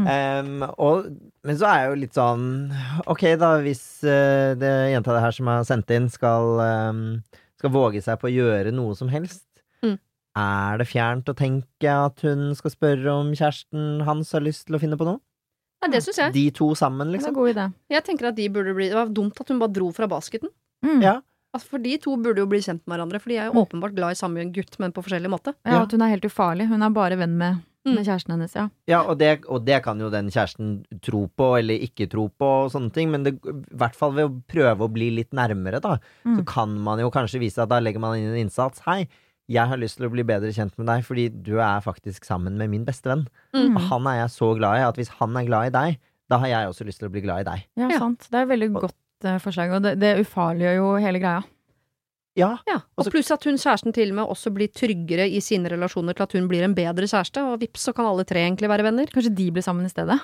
Men så jo litt sånn, ok da, hvis det jenta det her som har sendt inn skal våge seg på å gjøre noe som helst, det fjernt å tenke at hun skal spørre om kjæresten hans har lyst til å finne på noe? Ja, det synes jeg. De to sammen, liksom. Det god idé. Jeg tenker at de burde bli, det var dumt at hun bare dro fra basketen. Ja. Altså, for de to burde jo bli kjent med hverandre, for de jo åpenbart glad i samme gutt, men på forskjellig måte. Ja, at hun helt ufarlig. Hun bare venn med kjæresten hennes, ja. Ja, og det kan jo den kjæresten tro på, eller ikke tro på, og sånne ting, men i hvert fall ved å prøve å bli litt nærmere, da, så kan man jo kanskje vise at da legger man inn en innsats. Hei, jeg har lyst til å bli bedre kjent med deg, fordi du faktisk sammen med min beste venn. Og han jeg så glad i, at hvis han glad i deg, da har jeg også lyst til å bli glad i deg. Ja, sant. Det veldig godt forslag, og det ufarliggjør jo hele greia. Ja. Og pluss at hun kjæresten til og med også blir tryggere i sine relasjoner til at hun blir en bedre kjæreste, og vips, så kan alle tre egentlig være venner. Kanskje de blir sammen i stedet.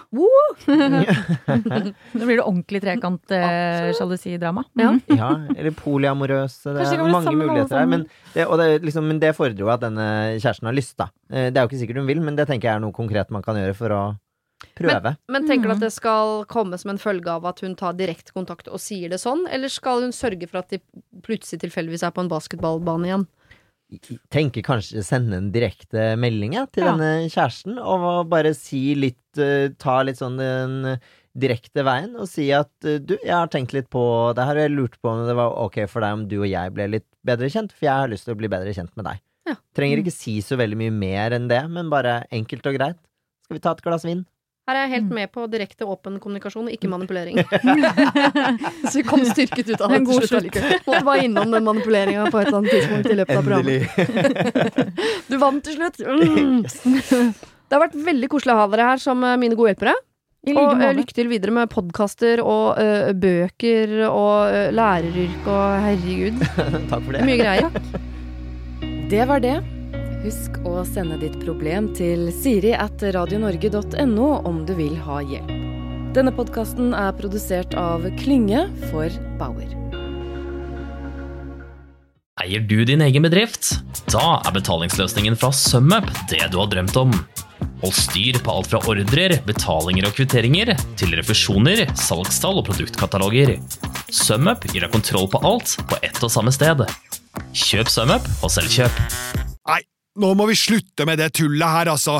Da blir det ordentlig trekant jalousi-drama. Ja, eller polyamorøse, det mange muligheter her, men det fordrer jo at denne kjæresten har lyst, da. Det jo ikke sikkert hun vil, men det tenker jeg noe konkret man kan gjøre for å prøve. Men tenker du at det skal komme som en følge av at hun tar direkte kontakt og sier det sånn, eller skal hun sørge for at de plutselig tilfeldigvis på en basketballbane igjen? Tenker kanskje sende en direkte melding til denne kjæresten, og bare si litt, ta litt sånn den direkte veien, og si at du, jeg har tenkt litt på det her, og jeg lurte på om det var ok for deg om du og jeg ble litt bedre kjent, for jeg har lyst til å bli bedre kjent med deg. Trenger ikke si så veldig mye mer enn det, men bare enkelt og greit. Skal vi ta et glass vin? Her jeg helt med på direkte åpen kommunikasjon, ikke manipulering. Så vi kom styrket ut av det til slutt. Måtte bare innom den manipuleringen på et eller annet tidspunkt i løpet av programmet. Du vant til slutt. Det har vært veldig koselig å ha dere her som mine gode hjelpere. Og lykke til videre med podcaster og bøker og læreryrk og herregud. Takk for det. Mye greier. Det var det. Husk å sende ditt problem til siri@radionorge.no om du vil ha hjelp. Denne podcasten produsert av Klynge for Bauer. Eier du din egen bedrift? Da betalingsløsningen fra SumUp det du har drømt om. Hold styr på alt fra ordrer, betalinger og kvitteringer, til refusjoner, salgstall og produktkataloger. SumUp gir deg kontroll på alt på ett og samme sted. Kjøp SumUp og selvkjøp. Nei, nå må vi slutte med det tullet her, altså.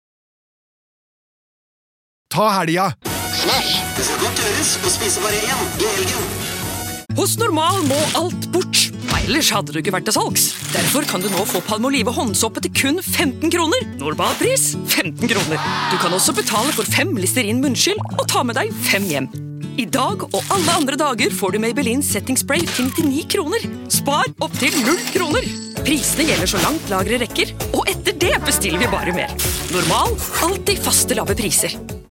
Ta helga. Flash, det skal godt gjøres å spise bare én i helgen. Hos Normal må alt bort. Ellers hadde du ikke vært til salgs. Derfor kan du nå få Palmolive håndsåpe til kun 15 kroner. Normalpris 15 kroner. Du kan også betale for 5 Listerin munnskyld og ta med deg 5 hjem. I dag og alle andre dager får du Maybelline Setting Spray til 99 kroner. Spar opp til 0 kroner. Prisene gjelder så langt lagre rekker, og etter det bestiller vi bare mer. Normal, alltid faste lave priser.